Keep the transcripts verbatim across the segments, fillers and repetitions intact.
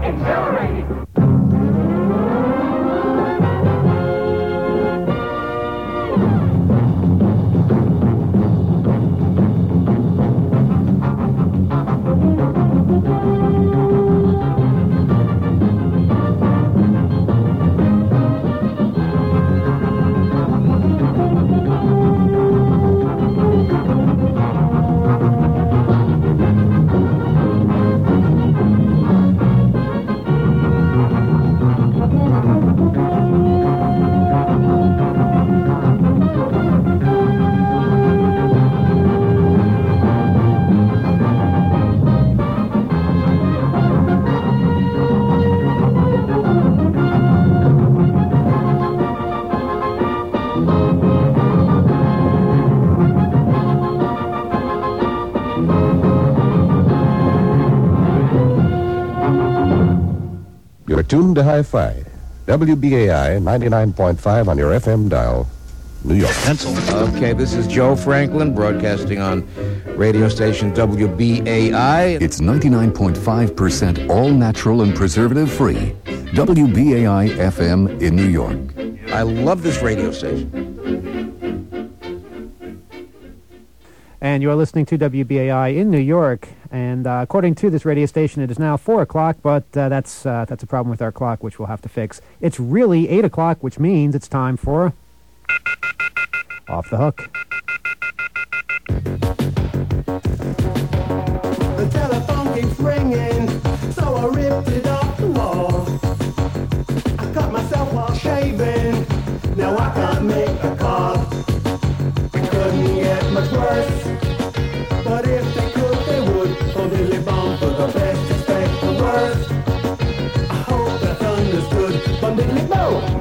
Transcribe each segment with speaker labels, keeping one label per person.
Speaker 1: exhilarating.
Speaker 2: You're tuned to Hi-Fi. W B A I ninety-nine point five on your F M dial, New York.
Speaker 3: Pencil. Okay, this is Joe Franklin broadcasting on radio station W B A I.
Speaker 4: It's ninety-nine point five percent all natural and preservative free. W B A I F M in New York.
Speaker 3: I love this radio station.
Speaker 5: And you're listening to W B A I in New York. And uh, according to this radio station, it is now four o'clock, but uh, that's uh, that's a problem with our clock, which we'll have to fix. It's really eight o'clock, which means it's time for Off the Hook.
Speaker 6: The telephone keeps ringing, so I ripped it off the wall. I cut myself while shaving, now I can't make a call. It couldn't get much worse, but if they could, they would. Oh, Billy Bomb, for the best, expect the worst. I hope that's understood, but Billy Bomb.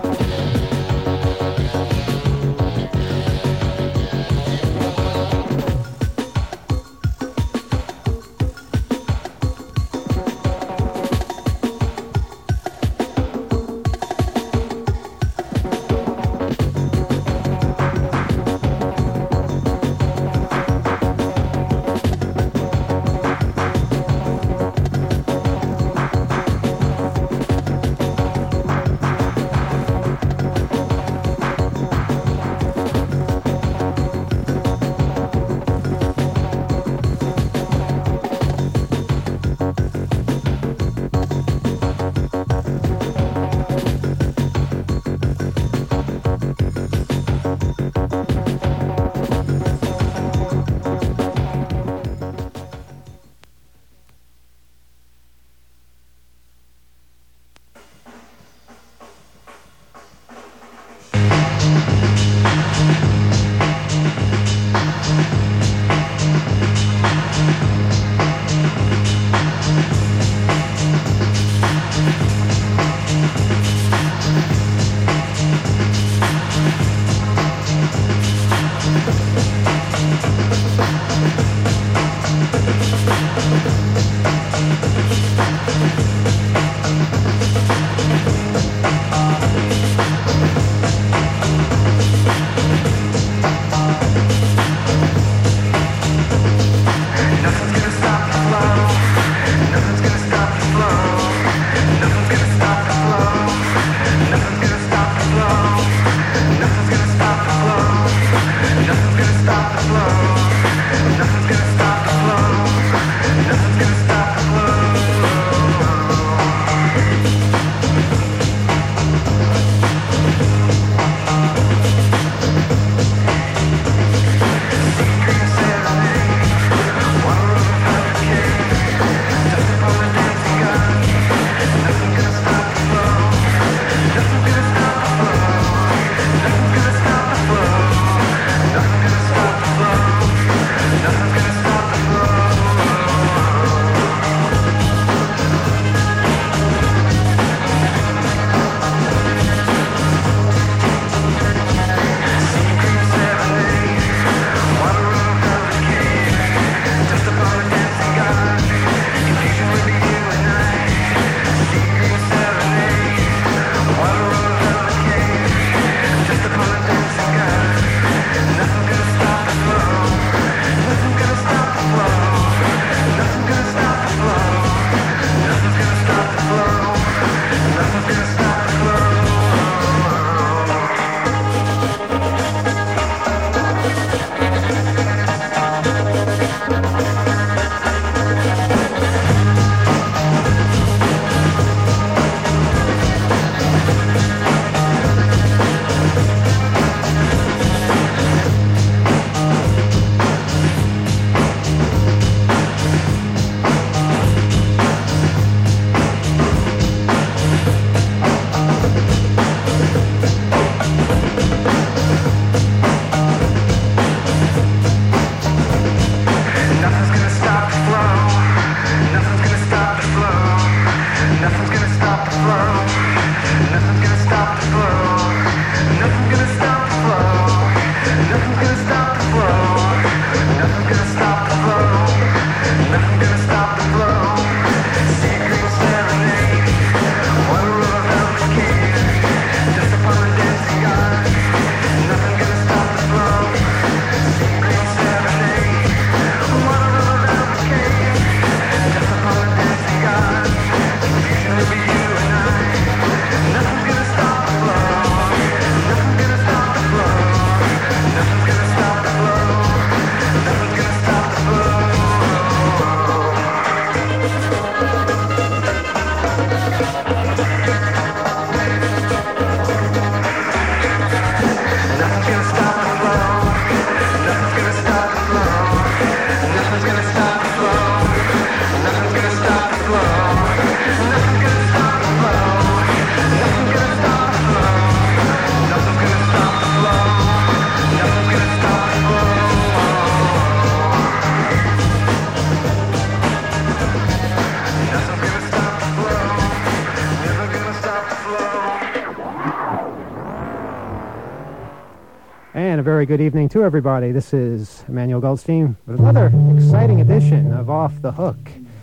Speaker 5: And a very good evening to everybody. This is Emmanuel Goldstein with another exciting edition of Off the Hook.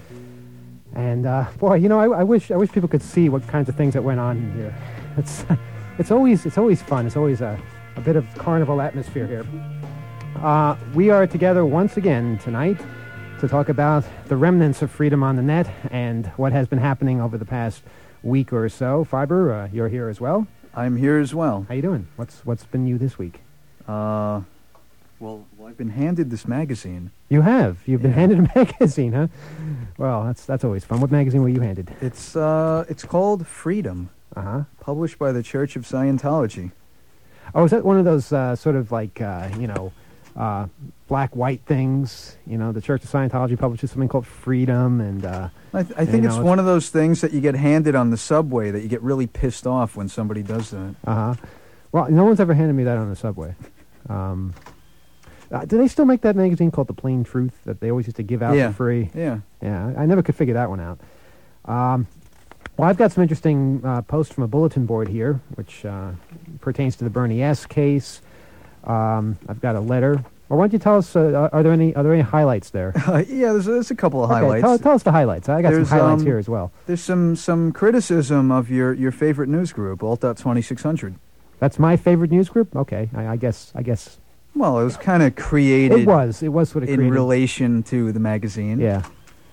Speaker 5: And uh, boy, you know, I, I wish I wish people could see what kinds of things that went on here. It's it's always it's always fun. It's always a, a bit of carnival atmosphere here. Uh, we are together once again tonight to talk about the remnants of freedom on the net and what has been happening over the past week or so. Fiber, uh, you're here as well.
Speaker 1: I'm here as well.
Speaker 5: How you doing? What's what's been new this week?
Speaker 1: Uh, well, well, I've been handed this magazine.
Speaker 5: You have. You've been
Speaker 1: Yeah.
Speaker 5: handed a magazine, huh? Well, that's that's always fun. What magazine were you handed?
Speaker 1: It's uh, it's called Freedom,
Speaker 5: Uh huh.
Speaker 1: published by the Church of Scientology.
Speaker 5: Oh, is that one of those uh, sort of like uh, you know, uh, black white things? You know, the Church of Scientology publishes something called Freedom, and uh,
Speaker 1: I, th- I
Speaker 5: You
Speaker 1: think
Speaker 5: know,
Speaker 1: it's
Speaker 5: it's-
Speaker 1: one of those things that you get handed on the subway that you get really pissed off when somebody does that.
Speaker 5: uh huh. Well, no one's ever handed me that on the subway. Um, uh, do they still make that magazine called The Plain Truth that they always used to give out
Speaker 1: Yeah.
Speaker 5: for free?
Speaker 1: Yeah.
Speaker 5: Yeah, I I never could figure that one out. Um, well, I've got some interesting uh, posts from a bulletin board here, which uh, pertains to the Bernie S. case. Um, I've got a letter. Well, why don't you tell us? Uh, are there any are there any highlights there?
Speaker 1: Uh, yeah, there's, there's a couple of
Speaker 5: Okay,
Speaker 1: highlights.
Speaker 5: tell, tell us the highlights. I got
Speaker 1: There's,
Speaker 5: some highlights
Speaker 1: um,
Speaker 5: here as well.
Speaker 1: There's some, some criticism of your, your favorite news group, Alt twenty-six hundred.
Speaker 5: That's my favorite news group. Okay, I, I guess I guess
Speaker 1: Well, it was kind of created
Speaker 5: it was it was sort of
Speaker 1: in
Speaker 5: created.
Speaker 1: relation to the magazine.
Speaker 5: Yeah.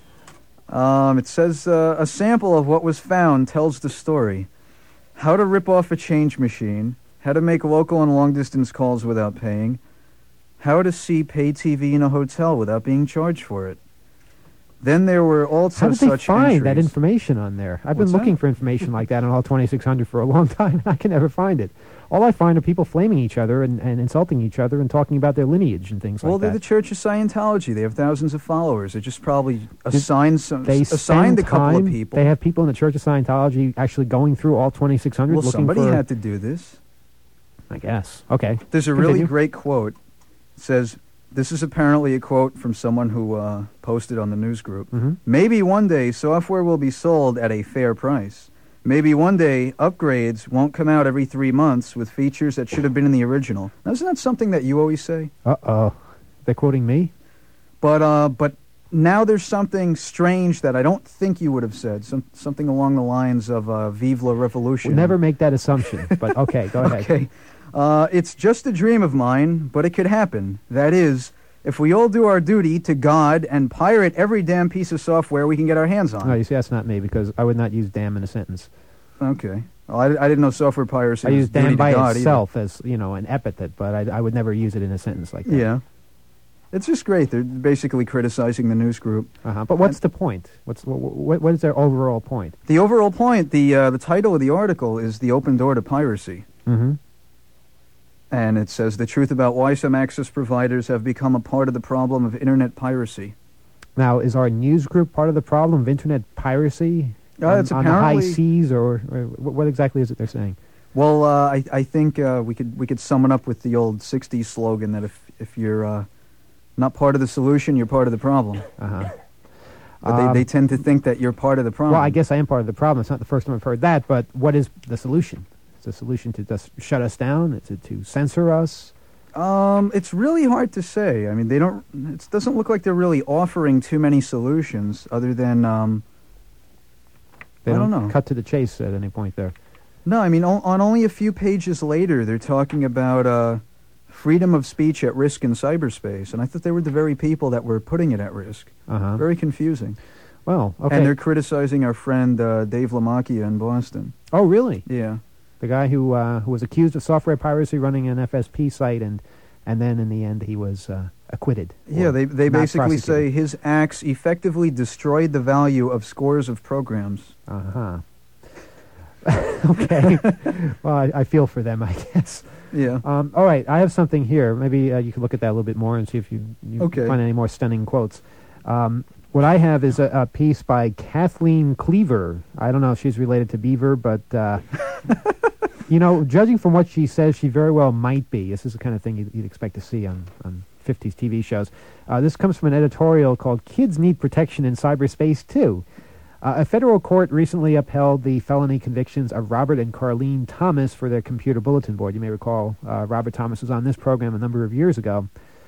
Speaker 1: Um, it says uh, a sample of what was found tells the story. How to rip off a change machine. How to make local and long-distance calls without paying. How to see pay T V in a hotel without being charged for it. Then there were also
Speaker 5: How did they
Speaker 1: such
Speaker 5: find that
Speaker 1: entries.
Speaker 5: information on there? I've
Speaker 1: What's
Speaker 5: been looking
Speaker 1: that?
Speaker 5: for information like that on all twenty-six hundred for a long time, and I can never find it. All I find are people flaming each other and, and insulting each other and talking about their lineage and things
Speaker 1: Well,
Speaker 5: like
Speaker 1: they're
Speaker 5: that.
Speaker 1: the Church of Scientology. They have thousands of followers. They just probably assigned some,
Speaker 5: They
Speaker 1: assigned
Speaker 5: spend
Speaker 1: a couple
Speaker 5: time,
Speaker 1: of people.
Speaker 5: They have people in the Church of Scientology actually going through all twenty-six hundred
Speaker 1: well,
Speaker 5: looking
Speaker 1: somebody
Speaker 5: for...
Speaker 1: had to do this.
Speaker 5: I guess. Okay.
Speaker 1: There's a really
Speaker 5: Continue.
Speaker 1: great quote. It says, this is apparently a quote from someone who uh, posted on the news group.
Speaker 5: hmm
Speaker 1: Maybe one day software will be sold at a fair price. Maybe one day upgrades won't come out every three months with features that should have been in the original. Now, isn't that something that you always say?
Speaker 5: Uh-oh. They're quoting me?
Speaker 1: But uh, but now there's something strange that I don't think you would have said. Some, something along the lines of uh, Vive la Revolution.
Speaker 5: We'll never make that assumption, but okay, go ahead.
Speaker 1: Okay. Uh, it's just a dream of mine, but it could happen. That is, if we all do our duty to God and pirate every damn piece of software we can get our hands on.
Speaker 5: No, you see, that's not me because I would not use damn in a sentence.
Speaker 1: Okay. Well, I, I didn't know software piracy
Speaker 5: I
Speaker 1: was
Speaker 5: use
Speaker 1: duty
Speaker 5: damn
Speaker 1: to
Speaker 5: by
Speaker 1: God
Speaker 5: itself as, you know, an epithet, but I, I would never use it in a sentence like
Speaker 1: either.
Speaker 5: that.
Speaker 1: Yeah. It's just great. They're basically criticizing the news group.
Speaker 5: Uh-huh. But what's the point? What's what, what, what is their overall point?
Speaker 1: The overall point, the uh, the title of the article is The Open Door to Piracy.
Speaker 5: Mm-hmm.
Speaker 1: And it says the truth about why some access providers have become a part of the problem of internet piracy.
Speaker 5: Now, is our news group part of the problem of internet piracy
Speaker 1: Uh,
Speaker 5: on,
Speaker 1: it's
Speaker 5: on the high
Speaker 1: apparently-
Speaker 5: seas, or, or what what exactly is it they're saying?
Speaker 1: Well, uh, I, I think uh, we could we could sum it up with the old sixties slogan that if, if you're uh, not part of the solution, you're part of the problem.
Speaker 5: Uh-huh.
Speaker 1: But
Speaker 5: Um,
Speaker 1: they, they tend to think that you're part of the problem.
Speaker 5: Well, I guess I am part of the problem. It's not the first time I've heard that, but what is the solution? Is the solution to just shut us down? Is it to censor us?
Speaker 1: Um, it's really hard to say. I mean, they don't. It doesn't look like they're really offering too many solutions, other than um.
Speaker 5: They
Speaker 1: I
Speaker 5: don't,
Speaker 1: don't know.
Speaker 5: cut to the chase at any point there.
Speaker 1: No, I mean, o- on only a few pages later, they're talking about uh, freedom of speech at risk in cyberspace, and I thought they were the very people that were putting it at risk.
Speaker 5: Uh-huh.
Speaker 1: Very confusing.
Speaker 5: Well, okay.
Speaker 1: And they're criticizing our friend uh, Dave LaMacchia in Boston.
Speaker 5: Oh, really?
Speaker 1: Yeah.
Speaker 5: The guy who uh, who was accused of software piracy running an F S P site, and and then in the end he was uh, acquitted.
Speaker 1: Yeah,
Speaker 5: or
Speaker 1: they they
Speaker 5: not
Speaker 1: basically say
Speaker 5: prosecuted.
Speaker 1: his acts effectively destroyed the value of scores of programs.
Speaker 5: Uh-huh. Okay. Well, I, I feel for them, I guess.
Speaker 1: Yeah.
Speaker 5: Um, all right, I have something here. Maybe uh, you could look at that a little bit more and see if you, you
Speaker 1: Okay.
Speaker 5: find any more stunning quotes. Um, what I have is a, a piece by Kathleen Cleaver. I don't know if she's related to Beaver, but, uh, you know, judging from what she says, she very well might be. This is the kind of thing you'd, you'd expect to see on, on fifties T V shows. Uh, this comes from an editorial called Kids Need Protection in Cyberspace, Too. Uh, a federal court recently upheld the felony convictions of Robert and Carlene Thomas for their computer bulletin board. You may recall uh, Robert Thomas was on this program a number of years ago.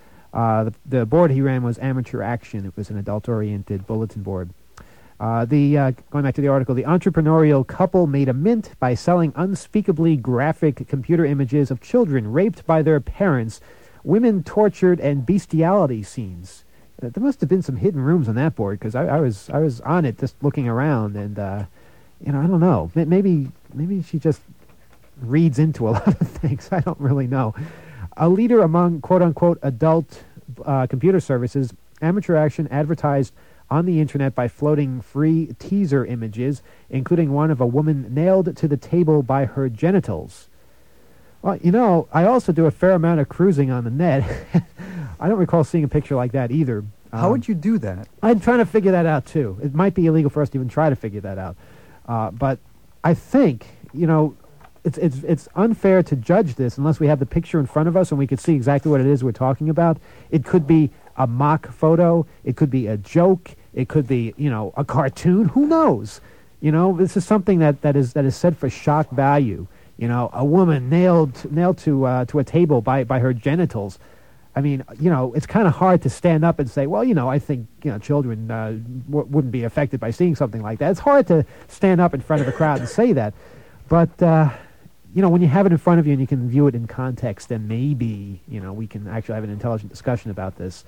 Speaker 5: Uh, the, the board he ran was Amateur Action. It was an adult-oriented bulletin board. Uh, the uh, going back to the article, the entrepreneurial couple made a mint by selling unspeakably graphic computer images of children raped by their parents, women tortured, and bestiality scenes. Uh, there must have been some hidden rooms on that board, because I, I was I was on it just looking around, and uh, you know I don't know, maybe maybe she just reads into a lot of things. I don't really know. A leader among quote-unquote adult uh, computer services, Amateur Action advertised on the internet by floating free teaser images, including one of a woman nailed to the table by her genitals. Well, you know, I also do a fair amount of cruising on the net. I don't recall seeing a picture like that either.
Speaker 1: How
Speaker 5: Um,
Speaker 1: would you do that?
Speaker 5: I'm trying to figure that out, too. It might be illegal for us to even try to figure that out. Uh, but I think, you know, it's, it's, it's unfair to judge this unless we have the picture in front of us and we can see exactly what it is we're talking about. It could be a mock photo. It could be a joke. It could be, you know, a cartoon. Who knows? You know, this is something that, that is that is said for shock value. You know, a woman nailed nailed to uh, to a table by, by her genitals. I mean, you know, it's kind of hard to stand up and say, well, you know, I think, you know, children uh, w- wouldn't be affected by seeing something like that. It's hard to stand up in front of a crowd and say that. But, uh, you know, when you have it in front of you and you can view it in context, then maybe, you know, we can actually have an intelligent discussion about this.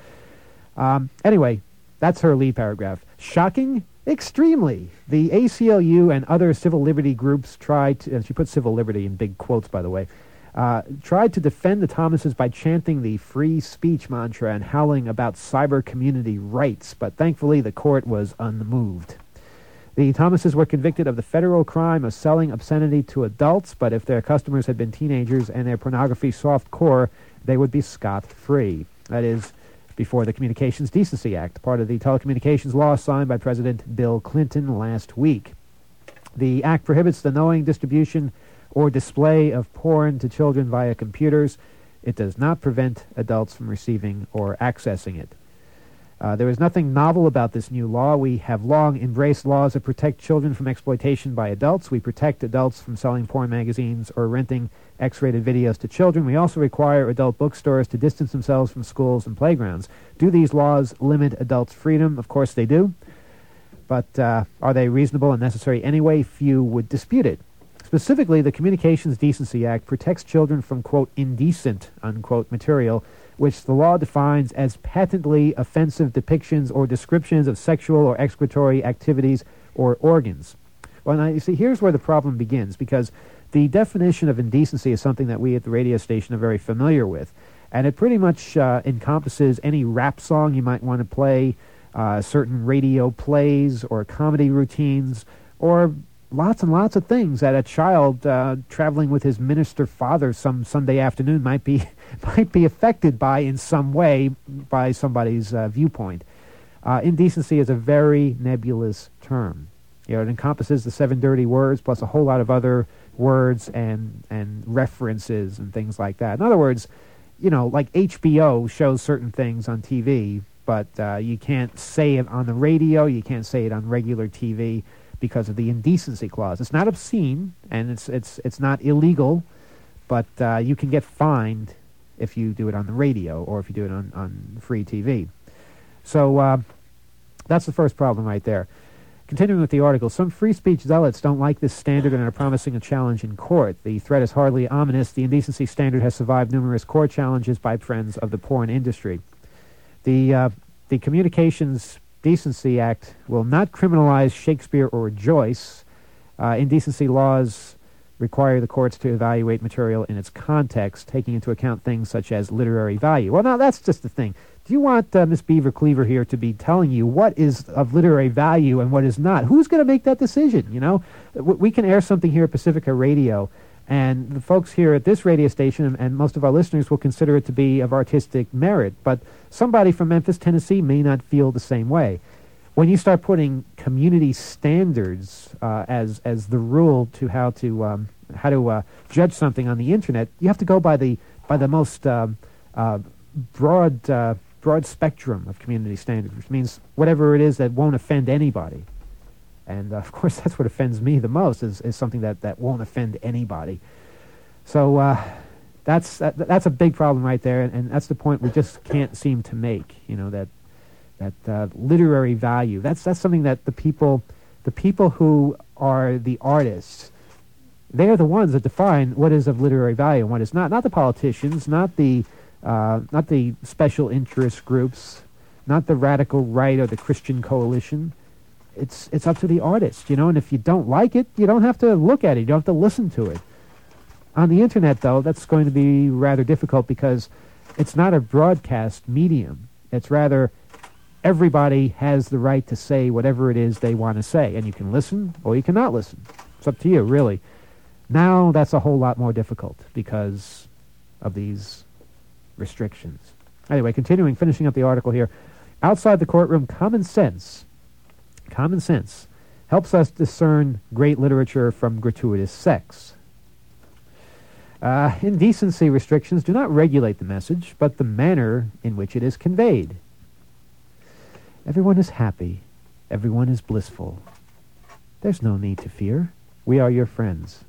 Speaker 5: Um, anyway, that's her lead paragraph. Shocking? Extremely. The A C L U and other civil liberty groups tried to, and she put civil liberty in big quotes, by the way, uh, tried to defend the Thomases by chanting the free speech mantra and howling about cyber community rights, but thankfully the court was unmoved. The Thomases were convicted of the federal crime of selling obscenity to adults, but if their customers had been teenagers and their pornography soft core, they would be scot-free. That is, before the Communications Decency Act, part of the telecommunications law signed by President Bill Clinton last week. The act prohibits the knowing distribution or display of porn to children via computers. It does not prevent adults from receiving or accessing it. Uh, there is nothing novel about this new law. We have long embraced laws that protect children from exploitation by adults. We protect adults from selling porn magazines or renting X-rated videos to children. We also require adult bookstores to distance themselves from schools and playgrounds. Do these laws limit adults' freedom? Of course they do. But uh, are they reasonable and necessary anyway? Few would dispute it. Specifically, the Communications Decency Act protects children from, quote, indecent, unquote, material, which the law defines as patently offensive depictions or descriptions of sexual or excretory activities or organs. Well, now, you see, here's where the problem begins, because the definition of indecency is something that we at the radio station are very familiar with, and it pretty much uh, encompasses any rap song you might want to play, uh, certain radio plays or comedy routines, or lots and lots of things that a child uh, traveling with his minister father some Sunday afternoon might be might be affected by in some way by somebody's uh, viewpoint. Uh, indecency is a very nebulous term. You know, it encompasses the seven dirty words plus a whole lot of other words and and references and things like that. In other words, you know, like H B O shows certain things on T V, but uh, you can't say it on the radio, you can't say it on regular T V because of the indecency clause. It's not obscene, and it's it's it's not illegal, but uh, you can get fined if you do it on the radio or if you do it on, on free T V. So uh, that's the first problem right there. Continuing with the article, some free speech zealots don't like this standard and are promising a challenge in court. The threat is hardly ominous. The indecency standard has survived numerous court challenges by friends of the porn industry. The uh, the Communications Decency Act will not criminalize Shakespeare or Joyce. Uh, indecency laws require the courts to evaluate material in its context, taking into account things such as literary value. Well, now, that's just the thing. Do you want uh, Miss Beaver Cleaver here to be telling you what is of literary value and what is not? Who's going to make that decision, you know? W- we can air something here at Pacifica Radio, and the folks here at this radio station and, and most of our listeners will consider it to be of artistic merit, but somebody from Memphis, Tennessee may not feel the same way. When you start putting community standards uh, as as the rule to how to um, how to uh, judge something on the internet, you have to go by the by the most um, uh, broad uh, broad spectrum of community standards, which means whatever it is that won't offend anybody. And, uh, of course, that's what offends me the most, is, is something that, that won't offend anybody. So uh, that's that, that's a big problem right there, and, and that's the point we just can't seem to make, you know, that that uh, literary value. That's that's something that the people, the people who are the artists, they are the ones that define what is of literary value and what is not. Not the politicians, not the uh, not the special interest groups, not the radical right or the Christian coalition. It's it's up to the artist, you know. And if you don't like it, you don't have to look at it. You don't have to listen to it. On the internet, though, that's going to be rather difficult because it's not a broadcast medium. It's rather everybody has the right to say whatever it is they want to say, and you can listen or you cannot listen. It's up to you, really. Now that's a whole lot more difficult because of these restrictions. Anyway, continuing, finishing up the article here. Outside the courtroom, common sense, common sense helps us discern great literature from gratuitous sex. Uh, indecency restrictions do not regulate the message, but the manner in which it is conveyed. Everyone is happy. Everyone is blissful. There's no need to fear. We are your friends.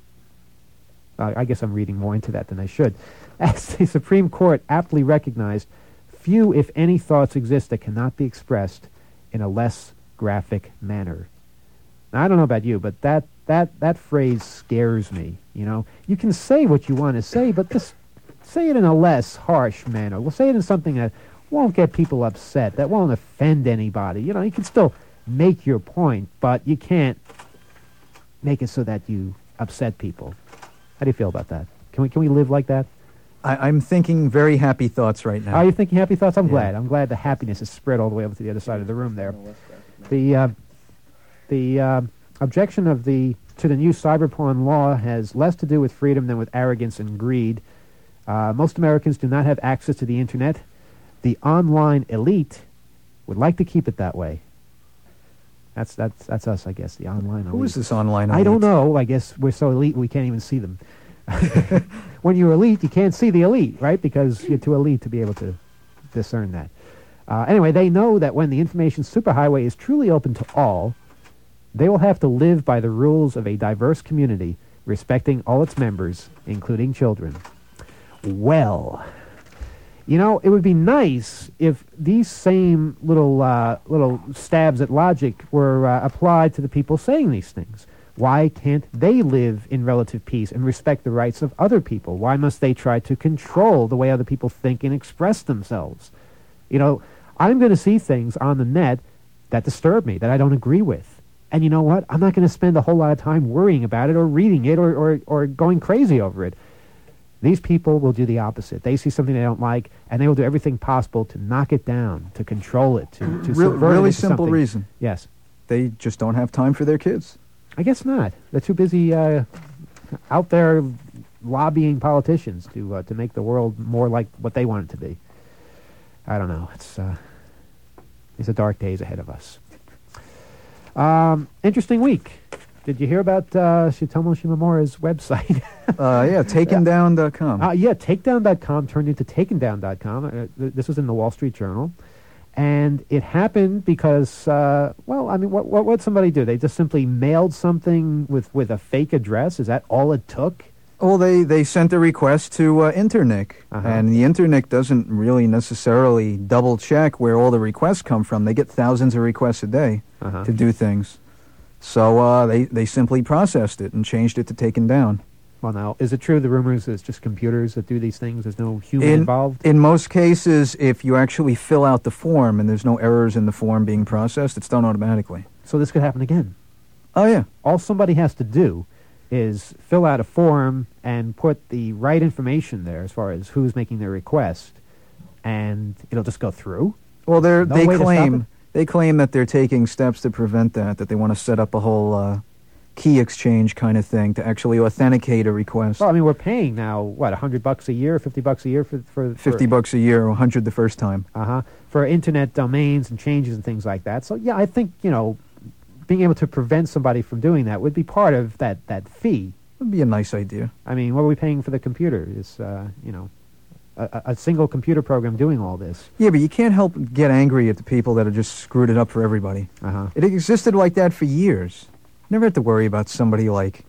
Speaker 5: Uh, I guess I'm reading more into that than I should. As the Supreme Court aptly recognized, few, if any, thoughts exist that cannot be expressed in a less graphic manner. Now, I don't know about you, but that, that, that phrase scares me. You know, you can say what you want to say, but just say it in a less harsh manner. We'll say it in something that won't get people upset, that won't offend anybody. You know, you can still make your point, but you can't make it so that you upset people. How do you feel about that? Can we can we live like that?
Speaker 1: I, I'm thinking very happy thoughts right now.
Speaker 5: Are you thinking happy thoughts? I'm
Speaker 1: Yeah.
Speaker 5: glad. I'm glad the happiness is spread all the way over to the other side of the room there. The uh, the uh, objection of the to the new cyber porn law has less to do with freedom than with arrogance and greed. Uh, most Americans do not have access to the internet. The online elite would like to keep it that way. That's that's that's us, I guess. The online elite.
Speaker 1: Who is this online
Speaker 5: I don't
Speaker 1: elite?
Speaker 5: know. I guess we're so elite we can't even see them. When you're elite, you can't see the elite, right? Because you're too elite to be able to discern that. Uh, anyway, they know that when the information superhighway is truly open to all, they will have to live by the rules of a diverse community, respecting all its members, including children. Well, you know, it would be nice if these same little uh, little stabs at logic were uh, applied to the people saying these things. Why can't they live in relative peace and respect the rights of other people? Why must they try to control the way other people think and express themselves? You know, I'm going to see things on the net that disturb me, that I don't agree with. And you know what? I'm not going to spend a whole lot of time worrying about it or reading it or, or, or going crazy over it. These people will do the opposite. They see something they don't like, and they will do everything possible to knock it down, to control it, to, to
Speaker 1: Real,
Speaker 5: subvert it
Speaker 1: really
Speaker 5: into
Speaker 1: simple
Speaker 5: something.
Speaker 1: reason.
Speaker 5: Yes.
Speaker 1: They just don't have time for their kids.
Speaker 5: I guess not. They're too busy uh, out there lobbying politicians to uh, to make the world more like what they want it to be. I don't know. It's uh, it's a dark days ahead of us. Um, interesting week. Did you hear about uh, Tsutomu Shimomura's website?
Speaker 1: Uh, yeah, taken down dot com.
Speaker 5: uh, yeah, takedown dot com turned into taken down dot com. Uh, th- this was in the Wall Street Journal. And it happened because, uh, well, I mean, what what would somebody do? They just simply mailed something with, with a fake address? Is that all it took?
Speaker 1: Well, they, they sent a request to uh, Internic,
Speaker 5: Uh-huh.
Speaker 1: and the Internic doesn't really necessarily double-check where all the requests come from. They get thousands of requests a day
Speaker 5: Uh-huh.
Speaker 1: to do things. So uh, they, they simply processed it and changed it to taken down.
Speaker 5: Well, now, is it true the rumors it's just computers that do these things? There's no human
Speaker 1: In,
Speaker 5: involved?
Speaker 1: in most cases, if you actually fill out the form and there's no errors in the form being processed, it's done automatically.
Speaker 5: So this could happen again.
Speaker 1: Oh, yeah.
Speaker 5: All somebody has to do is fill out a form and put the right information there as far as who's making their request, and it'll just go through.
Speaker 1: Well, they're,
Speaker 5: No
Speaker 1: they
Speaker 5: way to stop it?
Speaker 1: claim they claim that they're taking steps to prevent that, that they want to set up a whole uh, key exchange kind of thing to actually authenticate a request.
Speaker 5: Well, I mean, we're paying now, what, a hundred bucks a year, fifty bucks a year for... for, for
Speaker 1: fifty bucks a year, or one hundred the first time.
Speaker 5: Uh-huh. For internet domains and changes and things like that. So, yeah, I think, you know, being able to prevent somebody from doing that would be part of that, that fee.
Speaker 1: Would be a nice idea.
Speaker 5: I mean, what are we paying for the computer? Is, uh, you know, a, a single computer program doing all this.
Speaker 1: Yeah, but you can't help but get angry at the people that have just screwed it up for everybody.
Speaker 5: Uh-huh.
Speaker 1: It existed like that for years. Never had to worry about somebody, like,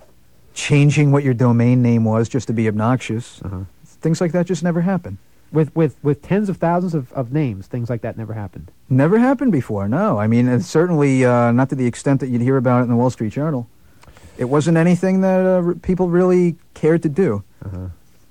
Speaker 1: changing what your domain name was just to be obnoxious.
Speaker 5: Uh-huh.
Speaker 1: Things like that just never happened.
Speaker 5: With with with tens of thousands of, of names, things like that never happened.
Speaker 1: Never happened before, no. I mean, it's certainly uh, not to the extent that you'd hear about it in the Wall Street Journal. It wasn't anything that uh, r- people really cared to do.
Speaker 5: Uh-huh.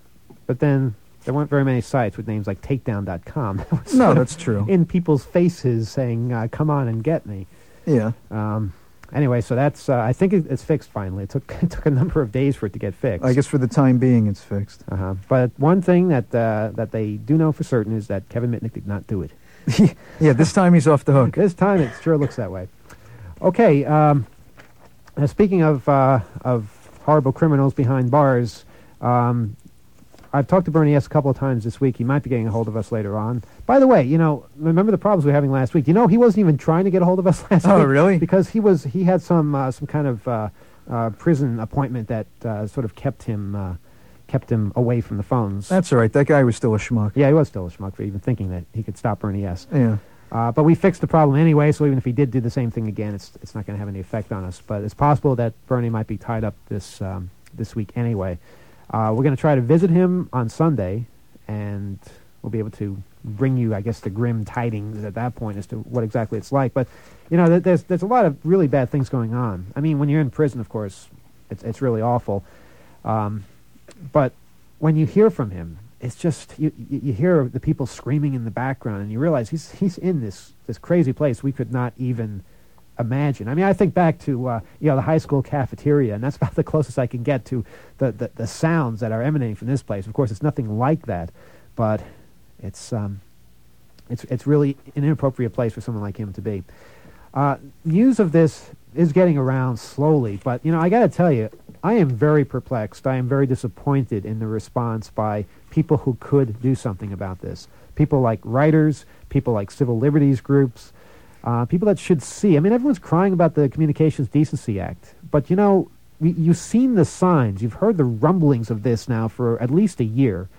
Speaker 5: But then there weren't very many sites with names like takedown dot com. That was
Speaker 1: No,
Speaker 5: sort of
Speaker 1: that's true.
Speaker 5: in people's faces saying, uh, come on and get me.
Speaker 1: Yeah.
Speaker 5: Um, anyway, so that's, uh, I think it, it's fixed finally. It took it took a number of days for it to get fixed.
Speaker 1: I guess for the time being, it's fixed.
Speaker 5: Uh-huh. But one thing that uh, that they do know for certain is that Kevin Mitnick did not do it.
Speaker 1: Yeah, this time he's off the hook.
Speaker 5: This time it sure looks that way. Okay, um, uh, speaking of uh, of horrible criminals behind bars, um, I've talked to Bernie S. a couple of times this week. He might be getting a hold of us later on. By the way, you know, remember the problems we were having last week? You know, he wasn't even trying to get a hold of us last
Speaker 1: Oh,
Speaker 5: week.
Speaker 1: really?
Speaker 5: Because he was he had some uh, some kind of uh, uh, prison appointment that uh, sort of kept him uh, kept him away from the phones.
Speaker 1: That's all right. That guy was still a schmuck.
Speaker 5: Yeah, he was still a schmuck for even thinking that he could stop Bernie S.
Speaker 1: Yeah.
Speaker 5: Uh, but we fixed the problem anyway, so even if he did do the same thing again, it's it's not going to have any effect on us. But it's possible that Bernie might be tied up this um, this week anyway. Uh, we're going to try to visit him on Sunday, and we'll be able to bring you, I guess, the grim tidings at that point as to what exactly it's like. But, you know, th- there's there's a lot of really bad things going on. I mean, when you're in prison, of course, it's it's really awful. Um, but when you hear from him, it's just, you, you you hear the people screaming in the background, and you realize he's he's in this, this crazy place we could not even imagine. I mean, I think back to uh, you know the high school cafeteria, and that's about the closest I can get to the, the, the sounds that are emanating from this place. Of course, it's nothing like that, but it's um, it's it's really an inappropriate place for someone like him to be. Uh, news of this is getting around slowly, but you know, I got to tell you, I am very perplexed. I am very disappointed in the response by people who could do something about this. People like writers, people like civil liberties groups, uh, people that should see. I mean, everyone's crying about the Communications Decency Act, but you know, we, you've seen the signs. You've heard the rumblings of this now for at least a year.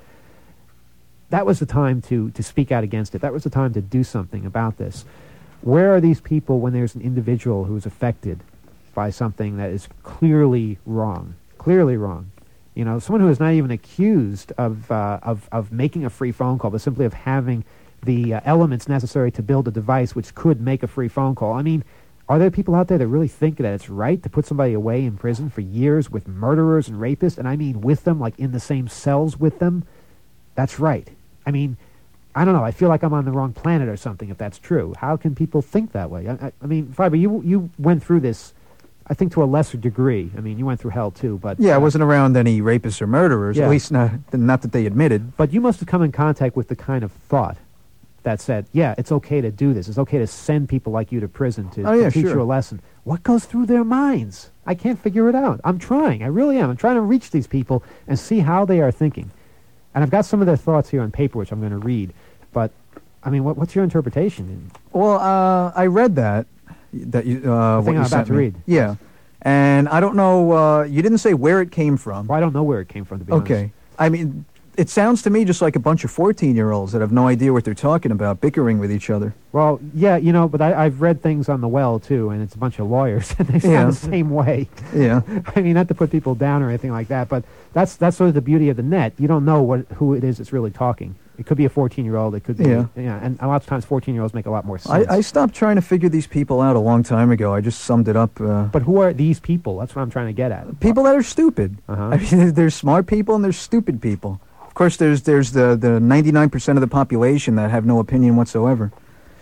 Speaker 5: That was the time to, to speak out against it. That was the time to do something about this. Where are these people when there's an individual who is affected by something that is clearly wrong? Clearly wrong. You know, someone who is not even accused of uh, of of making a free phone call, but simply of having the uh, elements necessary to build a device which could make a free phone call. I mean, are there people out there that really think that it's right to put somebody away in prison for years with murderers and rapists, and I mean with them, like in the same cells with them? That's right. I mean, I don't know. I feel like I'm on the wrong planet or something if that's true. How can people think that way? I, I, I mean, Fiber, you you went through this, I think, to a lesser degree. I mean, you went through hell too, but
Speaker 1: Yeah, I
Speaker 5: uh,
Speaker 1: wasn't around any rapists or murderers,
Speaker 5: Yeah.
Speaker 1: at least not, not that they admitted.
Speaker 5: But you must have come in contact with the kind of thought that said, yeah, it's okay to do this. It's okay to send people like you to prison to,
Speaker 1: Oh,
Speaker 5: to
Speaker 1: yeah,
Speaker 5: teach
Speaker 1: sure.
Speaker 5: you a lesson. What goes through their minds? I can't figure it out. I'm trying. I really am. I'm trying to reach these people and see how they are thinking. And I've got some of their thoughts here on paper, which I'm going to read. But, I mean, what, what's your interpretation?
Speaker 1: Well, uh, I read that. that you, uh,
Speaker 5: The
Speaker 1: what
Speaker 5: thing
Speaker 1: you
Speaker 5: I'm about
Speaker 1: sent
Speaker 5: to
Speaker 1: me.
Speaker 5: read.
Speaker 1: Yeah. And I don't know, uh, you didn't say where it came from.
Speaker 5: Well, I don't know where it came from, to be honest.
Speaker 1: Okay. I mean, it sounds to me just like a bunch of fourteen-year-olds that have no idea what they're talking about, bickering with each other.
Speaker 5: Well, yeah, you know, but I, I've read things on the Well, too, and it's a bunch of lawyers, and they sound
Speaker 1: Yeah.
Speaker 5: the same way.
Speaker 1: Yeah.
Speaker 5: I mean, not to put people down or anything like that, but that's that's sort of the beauty of the net. You don't know what who it is that's really talking. It could be a fourteen-year-old. It could be,
Speaker 1: Yeah.
Speaker 5: yeah, and a lot of times fourteen-year-olds make a lot more sense.
Speaker 1: I, I stopped trying to figure these people out a long time ago. I just summed it up. Uh,
Speaker 5: But who are these people? That's what I'm trying to get at.
Speaker 1: people that are stupid.
Speaker 5: Uh-huh.
Speaker 1: I mean, there's smart people and there's stupid people. Of course, there's there's the, the ninety-nine percent of the population that have no opinion whatsoever.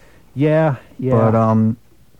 Speaker 5: Yeah, yeah.
Speaker 1: But um,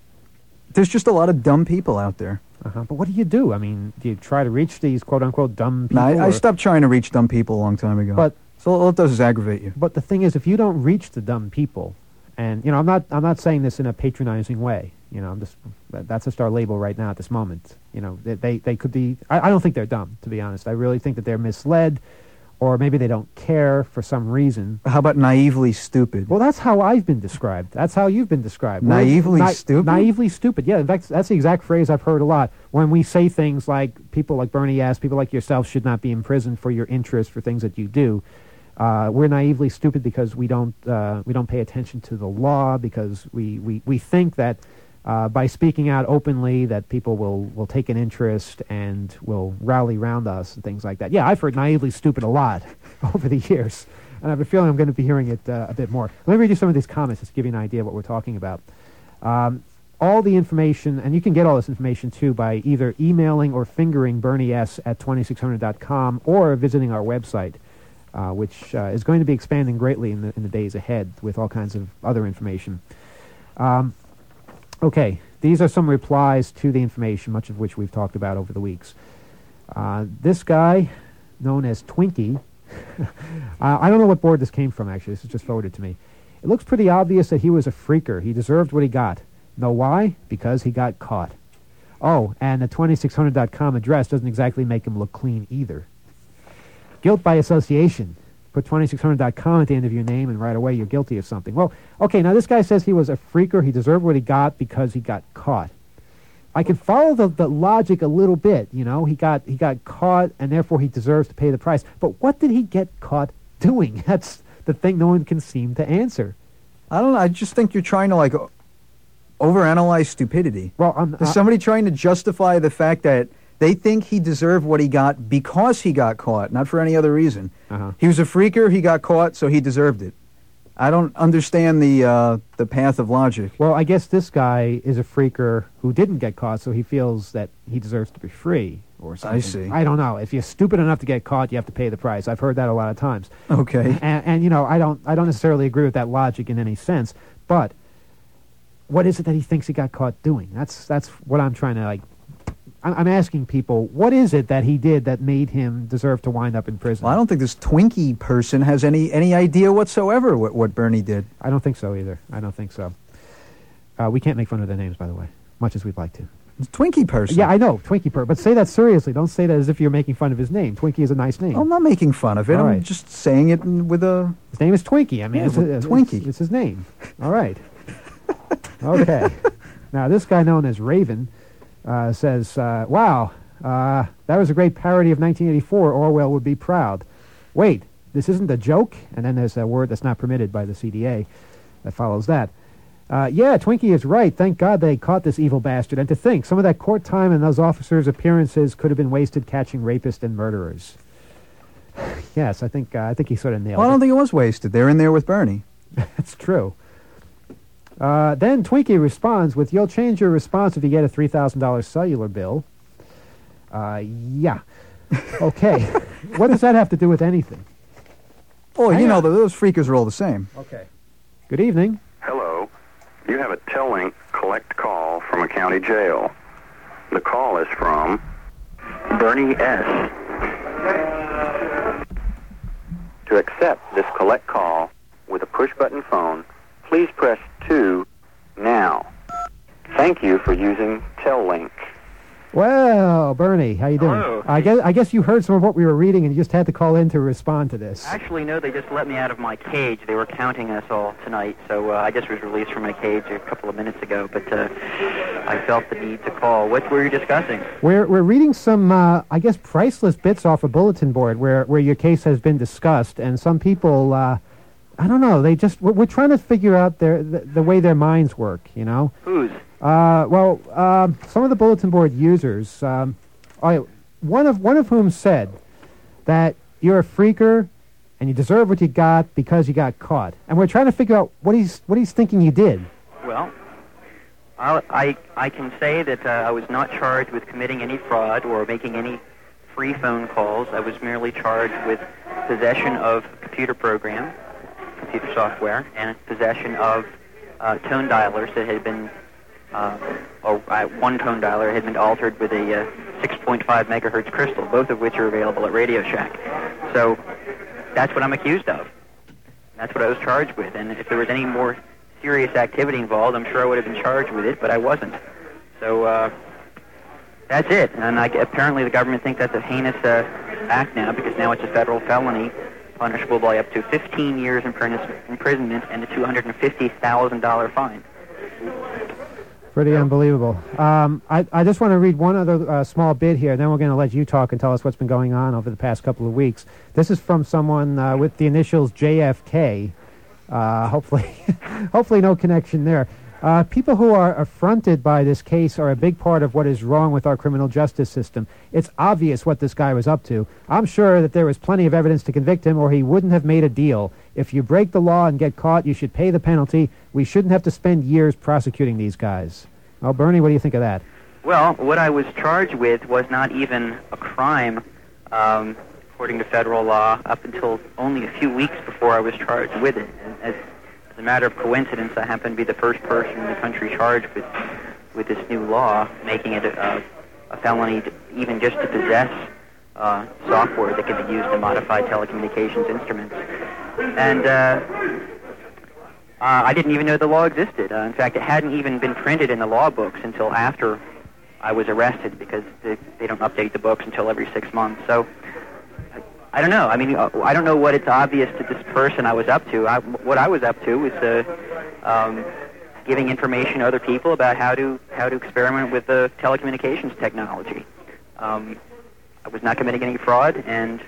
Speaker 1: there's just a lot of dumb people out there.
Speaker 5: uh-huh. But what do you do? I mean, do you try to reach these quote-unquote dumb people?
Speaker 1: No, I, I
Speaker 5: or-
Speaker 1: stopped trying to reach dumb people a long time ago.
Speaker 5: But
Speaker 1: so all it does is aggravate you.
Speaker 5: But the thing is, if you don't reach the dumb people, and you know, I'm not, I'm not saying this in a patronizing way. You know, I'm just that- that's just our label right now at this moment. You know, they, they, they could be. I, I don't think they're dumb, to be honest. I really think that they're misled, or maybe they don't care for some reason.
Speaker 1: How about naively stupid?
Speaker 5: Well, that's how I've been described. That's how you've been described. We're-
Speaker 1: Naively stupid?
Speaker 5: Naively stupid. Yeah, in fact, that's the exact phrase I've heard a lot. When we say things like people like Bernie S., people like yourself should not be imprisoned for your interest, for things that you do. Uh, we're naively stupid because we don't uh, we don't pay attention to the law, because we, we, we think that uh, by speaking out openly that people will, will take an interest and will rally around us and things like that. Yeah, I've heard naively stupid a lot over the years, and I have a feeling I'm going to be hearing it uh, a bit more. Let me read you some of these comments just to give you an idea of what we're talking about. Um, all the information, and you can get all this information too by either emailing or fingering Bernie S at twenty-six hundred dot com or visiting our website. Uh, which uh, is going to be expanding greatly in the, in the days ahead with all kinds of other information. Um, okay, these are some replies to the information, much of which we've talked about over the weeks. Uh, this guy, known as Twinkie, uh, I don't know what board this came from, actually. This is just forwarded to me. It looks pretty obvious that he was a freaker. He deserved what he got. Know why? Because he got caught. Oh, and the twenty-six hundred dot com address doesn't exactly make him look clean either. Guilt by association. Put twenty-six hundred dot com at the end of your name and right away you're guilty of something. Well, okay, now this guy says he was a freaker. He deserved what he got because he got caught. I can follow the, the logic a little bit, you know. He got he got caught and therefore he deserves to pay the price. But what did he get caught doing? That's the thing no one can seem to answer.
Speaker 1: I don't know. I just think you're trying to, like, o- overanalyze stupidity.
Speaker 5: Well, um,
Speaker 1: There's
Speaker 5: uh,
Speaker 1: somebody trying to justify the fact that they think he deserved what he got because he got caught, not for any other reason.
Speaker 5: Uh-huh.
Speaker 1: He was a freaker, he got caught, so he deserved it. I don't understand the uh, the path of logic.
Speaker 5: Well, I guess this guy is a freaker who didn't get caught, so he feels that he deserves to be free or something.
Speaker 1: I see.
Speaker 5: I don't know. If you're stupid enough to get caught, you have to pay the price. I've heard that a lot of times.
Speaker 1: Okay.
Speaker 5: And, and you know, I don't I don't necessarily agree with that logic in any sense, but what is it that he thinks he got caught doing? That's that's what I'm trying to, like, I'm asking people, what is it that he did that made him deserve to wind up in prison?
Speaker 1: Well, I don't think this Twinkie person has any, any idea whatsoever what, what Bernie did.
Speaker 5: I don't think so either. I don't think so. Uh, we can't make fun of their names, by the way, much as we'd like to.
Speaker 1: It's Twinkie person.
Speaker 5: Yeah, I know, Twinkie per, but say that seriously. Don't say that as if you're making fun of his name. Twinkie is a nice name.
Speaker 1: I'm not making fun of it.
Speaker 5: All
Speaker 1: I'm
Speaker 5: right.
Speaker 1: just saying it in- with a...
Speaker 5: His name is Twinkie. I mean,
Speaker 1: Yeah,
Speaker 5: it's,
Speaker 1: well,
Speaker 5: it's,
Speaker 1: Twinkie.
Speaker 5: It's, it's his name. All right. Okay. Now, this guy known as Raven uh, says, uh, wow, uh, that was a great parody of nineteen eighty-four. Orwell would be proud. Wait, this isn't a joke? And then there's a word that's not permitted by the C D A that follows that. Uh, yeah, Twinkie is right. Thank God they caught this evil bastard. And to think, some of that court time and those officers' appearances could have been wasted catching rapists and murderers. Yes, I think uh, I think he sort of nailed
Speaker 1: Well, I
Speaker 5: it.
Speaker 1: don't think it was wasted. They're in there with Bernie.
Speaker 5: That's true. Uh, then Twinkie responds with, you'll change your response if you get a three thousand dollars cellular bill. Uh, yeah. Okay. What does that have to do with anything?
Speaker 1: Oh,
Speaker 5: Hang
Speaker 1: you know,
Speaker 5: on.
Speaker 1: those freakers are all the same.
Speaker 5: Okay. Good evening.
Speaker 7: Hello. You have a Tellink collect call from a county jail. The call is from Bernie S. To accept this collect call with a push-button phone, please press two now. Thank you for using Tellink.
Speaker 5: Well, Bernie, how you doing?
Speaker 8: Hello.
Speaker 5: I guess I guess you heard some of what we were reading and you just had to call in to respond to this.
Speaker 8: Actually, no, they just let me out of my cage. They were counting us all tonight, so uh, I just was released from my cage a couple of minutes ago, but uh, I felt the need to call. What were you discussing?
Speaker 5: We're we're reading some, uh, I guess, priceless bits off a bulletin board where, where your case has been discussed, and some people, uh, I don't know, they just, we're, we're trying to figure out their the, the way their minds work, you know?
Speaker 8: Whose?
Speaker 5: Uh, well, um, some of the bulletin board users, um, I, one of one of whom said that you're a freaker and you deserve what you got because you got caught, and we're trying to figure out what he's what he's thinking you did.
Speaker 8: Well, I'll, I I can say that uh, I was not charged with committing any fraud or making any free phone calls. I was merely charged with possession of a computer program, computer software, and possession of uh, tone dialers that had been Uh, or, uh, one tone dialer had been altered with a uh, six point five megahertz crystal, both of which are available at Radio Shack. So that's what I'm accused of. That's what I was charged with. And if there was any more serious activity involved, I'm sure I would have been charged with it, but I wasn't. So uh, that's it. And I, apparently the government thinks that's a heinous uh, act now, because now it's a federal felony, punishable by up to fifteen years imprisonment and a two hundred fifty thousand dollars fine.
Speaker 5: Pretty unbelievable. Um, I, I just want to read one other uh, small bit here, and then we're going to let you talk and tell us what's been going on over the past couple of weeks. This is from someone uh, with the initials J F K. Uh, hopefully, hopefully no connection there. Uh, people who are affronted by this case are a big part of what is wrong with our criminal justice system. It's obvious what this guy was up to. I'm sure that there was plenty of evidence to convict him, or he wouldn't have made a deal. If you break the law and get caught, you should pay the penalty. We shouldn't have to spend years prosecuting these guys. Well, Bernie, what do you think of that?
Speaker 8: Well, what I was charged with was not even a crime, um, according to federal law, up until only a few weeks before I was charged with it. And as As a matter of coincidence, I happen to be the first person in the country charged with with this new law, making it a, a felony to, even just to possess uh, software that can be used to modify telecommunications instruments. And uh, uh, I didn't even know the law existed. Uh, in fact, it hadn't even been printed in the law books until after I was arrested, because they, they don't update the books until every six months. So I don't know. I mean, I don't know what it's obvious to this person I was up to. I, what I was up to was uh, um, giving information to other people about how to how to experiment with the telecommunications technology. Um, I was not committing any fraud, and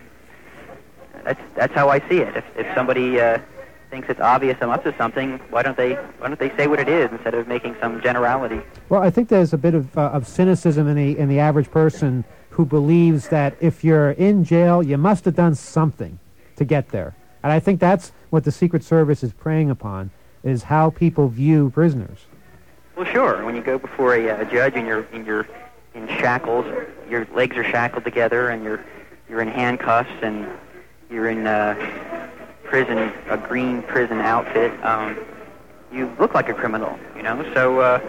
Speaker 8: that's that's how I see it. If, if somebody uh, thinks it's obvious I'm up to something, why don't they why don't they say what it is instead of making some generality?
Speaker 5: Well, I think there's a bit of uh, of cynicism in the in the average person who believes that if you're in jail, you must have done something to get there. And I think that's what the Secret Service is preying upon, is how people view prisoners.
Speaker 8: Well, sure. When you go before a, a judge and you're, and you're in shackles, your legs are shackled together, and you're you're in handcuffs, and you're in uh, prison, a green prison outfit, um, you look like a criminal, you know? So uh,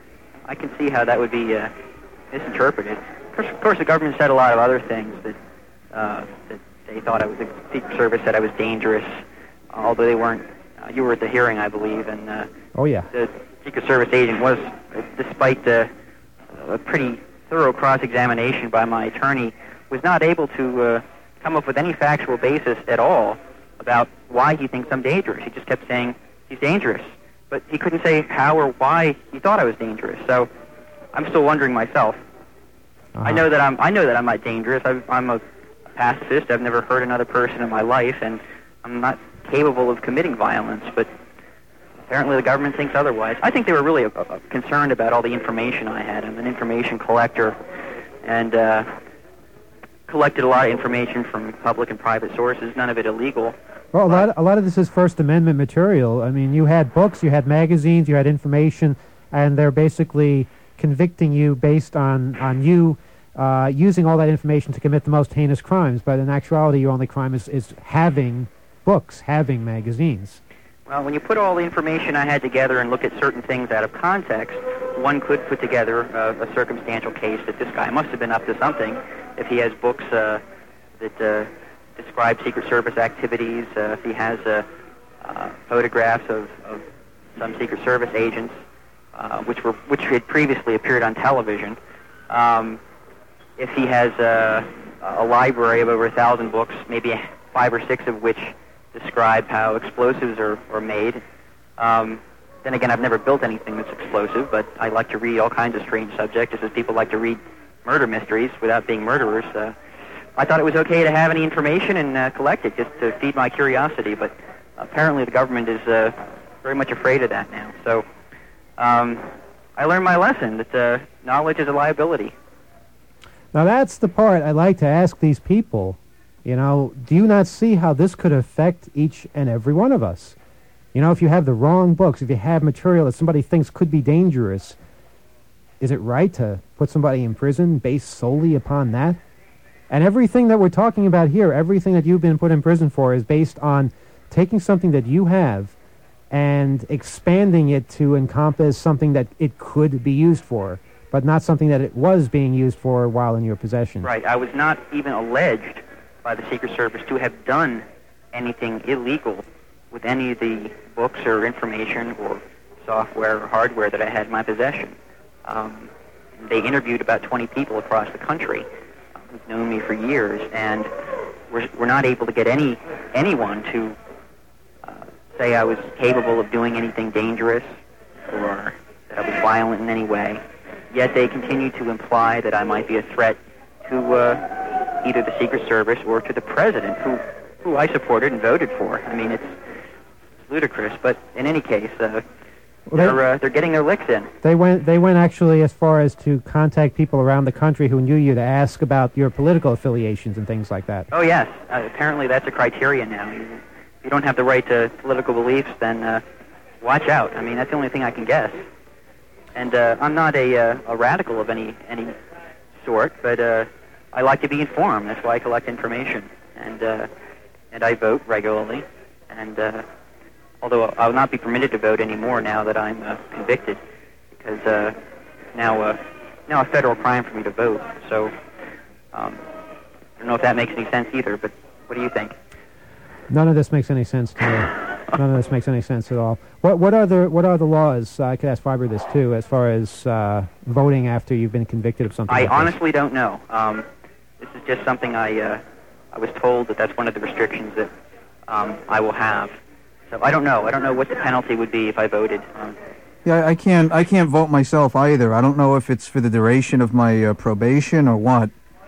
Speaker 8: I can see how that would be uh, misinterpreted. Of course, the government said a lot of other things that uh, that they thought I was. The Secret Service said I was dangerous, although they weren't. Uh, you were at the hearing, I believe, and uh,
Speaker 5: oh yeah,
Speaker 8: the Secret Service agent was, uh, despite uh, a pretty thorough cross-examination by my attorney, was not able to uh, come up with any factual basis at all about why he thinks I'm dangerous. He just kept saying he's dangerous, but he couldn't say how or why he thought I was dangerous. So I'm still wondering myself.
Speaker 5: Uh-huh.
Speaker 8: I know that I'm. I know that I'm not dangerous. I've, I'm a pacifist. I've never hurt another person in my life, and I'm not capable of committing violence. But apparently, the government thinks otherwise. I think they were really uh, uh, concerned about all the information I had. I'm an information collector, and uh, collected a lot of information from public and private sources. None of it illegal.
Speaker 5: Well, a lot. A lot of this is First Amendment material. I mean, you had books, you had magazines, you had information, and they're basically convicting you based on, on you uh, using all that information to commit the most heinous crimes. But in actuality, your only crime is, is having books, having magazines.
Speaker 8: Well, when you put all the information I had together and look at certain things out of context, one could put together uh, a circumstantial case that this guy must have been up to something if he has books uh, that uh, describe Secret Service activities, uh, if he has uh, uh, photographs of, of some Secret Service agents, Uh, which were which had previously appeared on television. Um, if he has uh, a library of over a thousand books, maybe five or six of which describe how explosives are, are made. Um, then again, I've never built anything that's explosive, but I like to read all kinds of strange subjects, just as people like to read murder mysteries without being murderers. Uh, I thought it was okay to have any information and uh, collect it just to feed my curiosity, but apparently the government is uh, very much afraid of that now. So Um, I learned my lesson that uh, knowledge is a liability.
Speaker 5: Now that's the part I like to ask these people. You know, do you not see how this could affect each and every one of us? You know, if you have the wrong books, if you have material that somebody thinks could be dangerous, is it right to put somebody in prison based solely upon that? And everything that we're talking about here, everything that you've been put in prison for is based on taking something that you have and expanding it to encompass something that it could be used for, but not something that it was being used for while in your possession.
Speaker 8: Right. I was not even alleged by the Secret Service to have done anything illegal with any of the books or information or software or hardware that I had in my possession. Um, they interviewed about twenty people across the country uh, who've known me for years, and we're, we're not able to get any anyone to say I was capable of doing anything dangerous, or that I was violent in any way. Yet they continue to imply that I might be a threat to uh, either the Secret Service or to the president, who who I supported and voted for. I mean, it's ludicrous, but in any case, uh,
Speaker 5: Well,
Speaker 8: they're
Speaker 5: they-
Speaker 8: uh, they're getting their licks in.
Speaker 5: They went. They went actually as far as to contact people around the country who knew you to ask about your political affiliations and things like that.
Speaker 8: Oh yes, uh, apparently that's a criteria now. You, you don't have the right to political beliefs, then uh, watch out. I mean, that's the only thing I can guess. And uh, I'm not a uh, a radical of any any sort, but uh, I like to be informed. That's why I collect information, and uh, and I vote regularly. And uh, although I will not be permitted to vote anymore now that I'm uh, convicted, because uh, now uh, now a federal crime for me to vote. So um, I don't know if that makes any sense either. But what do you think?
Speaker 5: None of this makes any sense to me. None of this makes any sense at all. What what are the what are the laws? Uh, I could ask Fiber this too, as far as uh, voting after you've been convicted of something.
Speaker 8: I
Speaker 5: like this.
Speaker 8: honestly don't know. Um, this is just something I uh, I was told that that's one of the restrictions that um, I will have. So I don't know. I don't know what the penalty would be if I voted. Um,
Speaker 1: Yeah, I can't. I can't vote myself either. I don't know if it's for the duration of my uh, probation or what.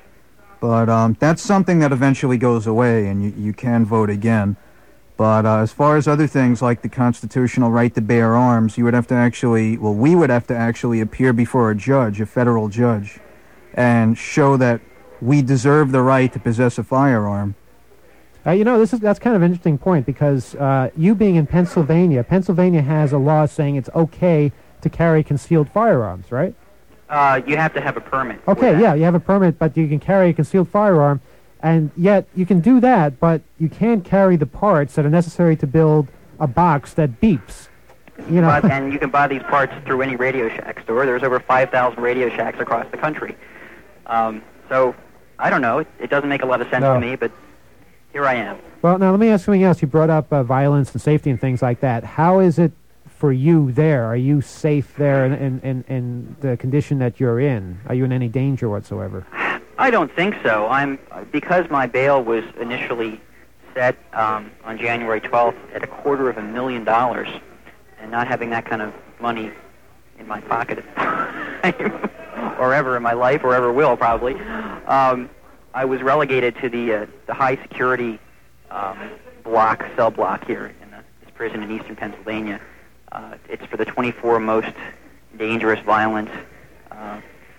Speaker 1: But um, that's something that eventually goes away, and you, you can vote again. But uh, as far as other things like the constitutional right to bear arms, you would have to actually, well, we would have to actually appear before a judge, a federal judge, and show that we deserve the right to possess a firearm.
Speaker 5: Uh, you know, this is that's kind of an interesting point because uh, you being in Pennsylvania, Pennsylvania has a law saying it's okay to carry concealed firearms, right?
Speaker 8: uh, you have to have a permit. for
Speaker 5: Okay,
Speaker 8: that.
Speaker 5: yeah, you have a permit, but you can carry a concealed firearm, and yet you can do that, but you can't carry the parts that are necessary to build a box that beeps. You know,
Speaker 8: But, and you can buy these parts through any Radio Shack store. There's over five thousand Radio Shacks across the country. Um, so I don't know. It, it doesn't make a lot of sense
Speaker 5: No.
Speaker 8: to me, but here I am.
Speaker 5: well, now let me ask something else. You brought up uh, violence and safety and things like that. How is it for you there? Are you safe there in, in, in, in the condition that you're in? Are you in any danger whatsoever?
Speaker 8: I don't think so. I'm because my bail was initially set um, on January twelfth at a quarter of a million dollars, and not having that kind of money in my pocket at the time, or ever in my life, or ever will probably. Um, I was relegated to the uh, the high security um, block, cell block here in the, this prison in eastern Pennsylvania. Uh, it's for the twenty-four most dangerous, violent uh,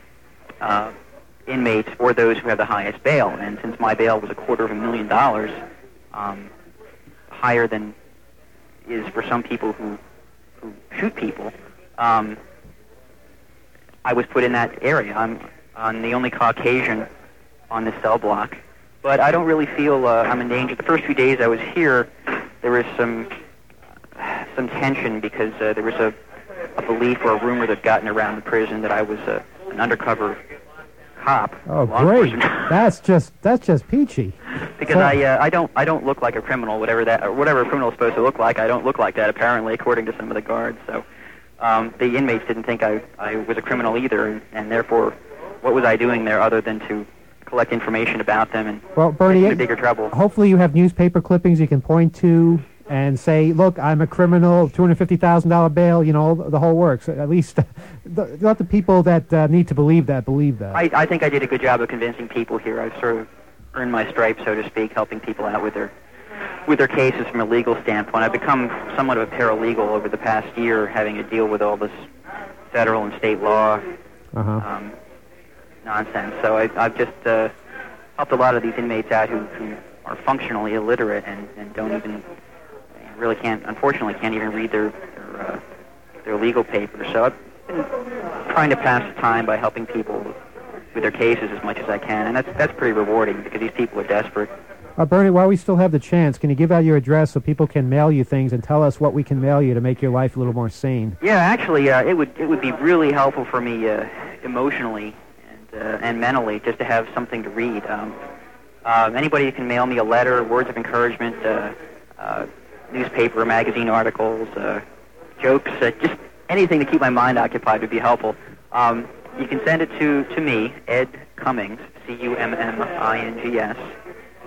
Speaker 8: uh, inmates, or those who have the highest bail. And since my bail was a quarter of a million dollars, um, higher than is for some people who who shoot people, um, I was put in that area. I'm, I'm the only Caucasian on this cell block, but I don't really feel uh, I'm in danger. The first few days I was here, there was some some tension because uh, there was a, a belief or a rumor that gotten around the prison that I was uh, an undercover cop.
Speaker 5: Oh,
Speaker 8: law
Speaker 5: great!
Speaker 8: enforcement.
Speaker 5: That's just that's just peachy.
Speaker 8: Because
Speaker 5: So-
Speaker 8: I uh, I don't I don't look like a criminal, whatever that or whatever a criminal is supposed to look like. I don't look like that apparently, according to some of the guards. So um, the inmates didn't think I, I was a criminal either, and, and therefore, what was I doing there other than to collect information about them and
Speaker 5: Well,
Speaker 8: get
Speaker 5: Bernie,
Speaker 8: into bigger trouble?
Speaker 5: hopefully you have newspaper clippings you can point to and say, "Look, I'm a criminal, two hundred fifty thousand dollar bail." You know, the whole works. At least the, let the people that uh, need to believe that believe that.
Speaker 8: I, I think I did a good job of convincing people here. I've sort of earned my stripes, so to speak, helping people out with their with their cases from a legal standpoint. I've become somewhat of a paralegal over the past year, having to deal with all this federal and state law
Speaker 5: Uh-huh.
Speaker 8: um, nonsense. So I, I've just uh, helped a lot of these inmates out who, who are functionally illiterate and, and don't even really can't, unfortunately, can't even read their their, uh, their legal papers. So I've been trying to pass the time by helping people with their cases as much as I can, and that's that's pretty rewarding because these people are desperate.
Speaker 5: Uh, Bernie, while we still have the chance, can you give out your address so people can mail you things and tell us what we can mail you to make your life a little more sane?
Speaker 8: Yeah, actually, uh, it would it would be really helpful for me uh, emotionally and uh, and mentally just to have something to read. Um, uh, anybody can mail me a letter, words of encouragement, uh, uh, newspaper, magazine articles, uh, jokes, uh, just anything to keep my mind occupied would be helpful. Um, you can send it to, to me, Ed Cummings, C U M M I N G S,